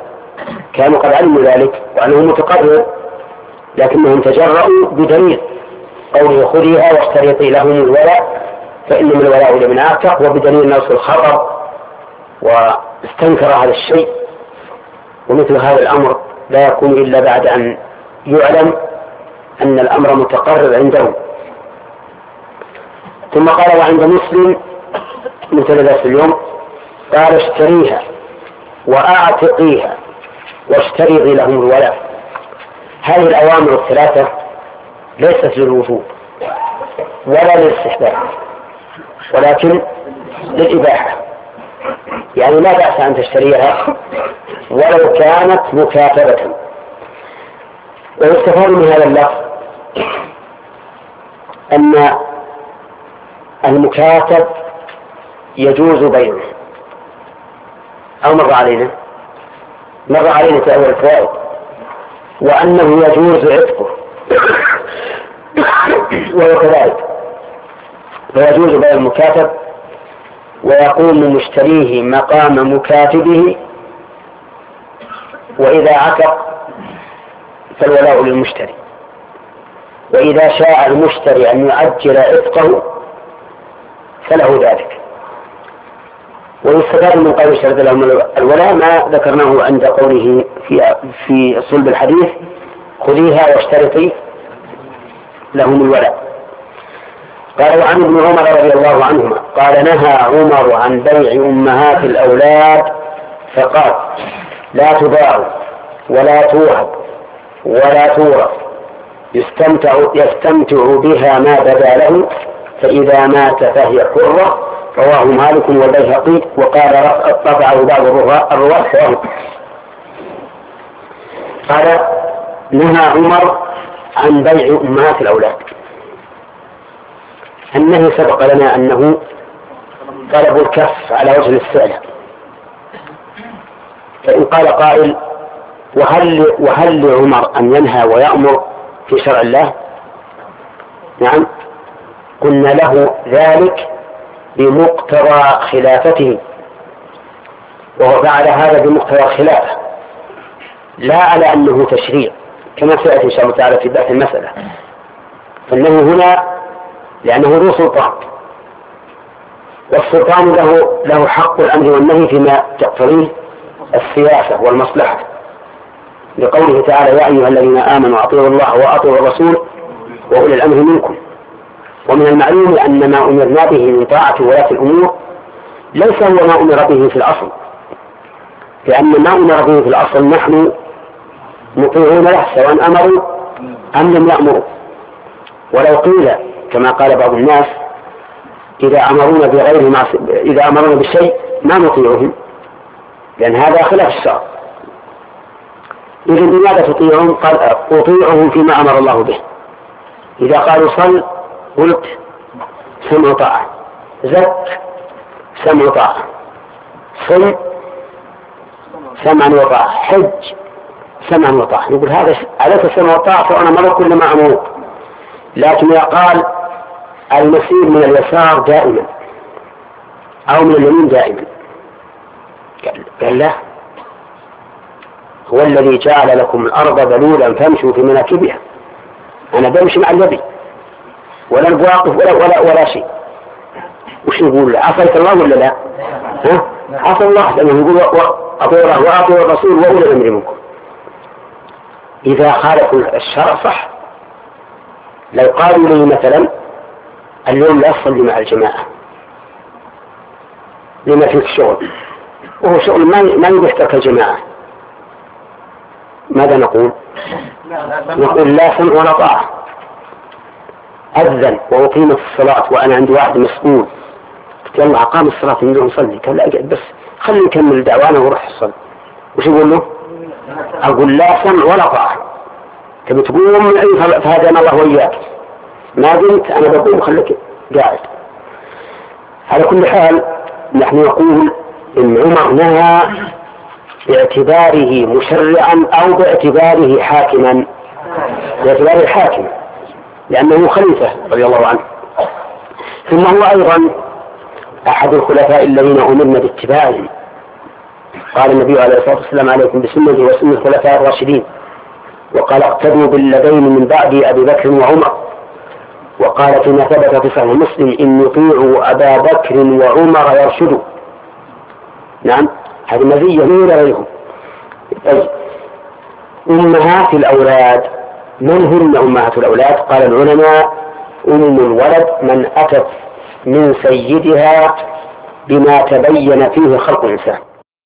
ذلك وأنه متقرر، لكنهم تجرؤوا بدليل قوله خذيها واشترطي لهم الولاء فإنما الولاء لمن أعتق، وبدليل نص الخطر، واستنكر هذا الشيء. ومثل هذا الأمر لا يكون إلا بعد أن يعلم أن الأمر متقرر عنده. ثم قال وعند مسلم مثل ذات اليوم قال اشتريها وأعتقيها واشترطي لهم الولاء. هذه الأوامر الثلاثة ليست للوجوب ولا للاستحباب ولكن للإباحة، يعني لا بأس أن تشتريها ولو كانت مكاتبة. ويستفاد من هذا اللفظ أن المكاتب يجوز بيعه، أو مر علينا في أول الفوائد، وأنه يجوز عتقه وهو كذلك، فيجوز بيع المكاتب ويقوم مشتريه مقام مكاتبه، وإذا عتق فالولاء للمشتري، وإذا شاء المشتري أن يعجل عتقه فله ذلك. ويستفاد من قول اشترط لهم الولاء ما ذكرناه عند قوله في صلب الحديث خذيها واشترطي لهم الولاء. قال وعن ابن عمر رضي الله عنهما قال نهى عمر عن بيع أمهات الأولاد فقال لا تباع ولا توهب ولا تورث يستمتع بها ما بدا له فإذا مات فهي حرة. رواه مالك والبيهقي وقال رفعه بعض الرواة. قال نهى عمر عن بيع أمهات الأولاد. النهي سبق لنا أنه طلب الكف على وجه الاستعلاء، فإن قال قائل وهل لعمر أن ينهى ويأمر في شرع الله؟ نعم، قلنا له ذلك بمقتضى خلافته، وهو فعل هذا بمقتضى الخلافة لا على أنه تشريع كما سيأتي إن شاء الله تعالى في بحث المسألة. فالنهي هنا لأنه ذو سلطان، والسلطان له حق الأمر والنهي فيما تقتضيه السياسة والمصلحة، لقوله تعالى يا أيها الذين آمنوا أطيعوا الله وأطيعوا الرسول وأولي الأمر منكم. ومن المعلوم أن ما أمرنا به من طاعة ولاة الأمور ليس هو ما أمر به في الأصل، لأن ما أمر به في الأصل نحن مطيعون له سواء أمروا أم لم يأمروا. ولو قيل كما قال بعض الناس إذا أمرونا بالشيء ما نطيعهم، لأن هذا خلاف الشرع. إذن لماذا تطيعهم؟ قال أطيعهم فيما أمر الله به. إذا قالوا صل قلت سمع طاعة، زك سمع طاعة، صم سمعا وطاعة، حج سمعا وطاعة. يقول هذا عليك السمع والطاعة فأنا مرة كل ما أموت. لكن إذا قال المسير من اليسار دائما أو من اليمين دائما، قال لا، هو الذي جعل لكم الأرض ذلولا فامشوا في مناكبها. أنا بمشي مع الذي ولا الواقف ولا شيء. وش نقول؟ عصيت الله ولا لا؟ ها؟ عصى الله، لأنه يقول أطيعوا الله وأطيعوا الرسول وأولي الأمر منكم. إذا خالفوا الشرع صح. لو قالوا لي مثلا اليوم لا أصلي مع الجماعة لما فيك شغل، وهو شغل ما يبحثك الجماعة، ماذا نقول؟ نقول لا سمع ولا طاعة. أذن وأقيمت الصلاة وأنا عند واحد مسؤول، قلت يلا أقام الصلاة نروح نصلي، قال لا أقعد بس خلي نكمل دعوانا وروح الصلاة. وش يقول له؟ أقول لا سمع ولا طاعة. تبي تقوم من أي فهدانا الله وإياك، ما قلت أنا بقوم خليك قاعد. على كل حال نحن نقول إن عمر نهى باعتباره مشرعا أو باعتباره حاكما، باعتباره حاكم لأنه خليفة رضي الله عنه. ثم هو أيضا أحد الخلفاء الذين أمرنا باتباعهم. قال النبي عليه الصلاة والسلام عليكم بسنتي وسنة الخلفاء الراشدين، وقال اقتدوا بالذين من بعد أبي بكر وعمر. وقال فيما ثبت في صحيح مسلم إن يطيعوا أبا بكر وعمر يرشدوا. نعم، هذه مزية من غيرهم. أمهات الأولاد، من هن أمهات الأولاد؟ قال العلماء أم الولد من أتت من سيدها بما تبين فيه خلق الإنسان.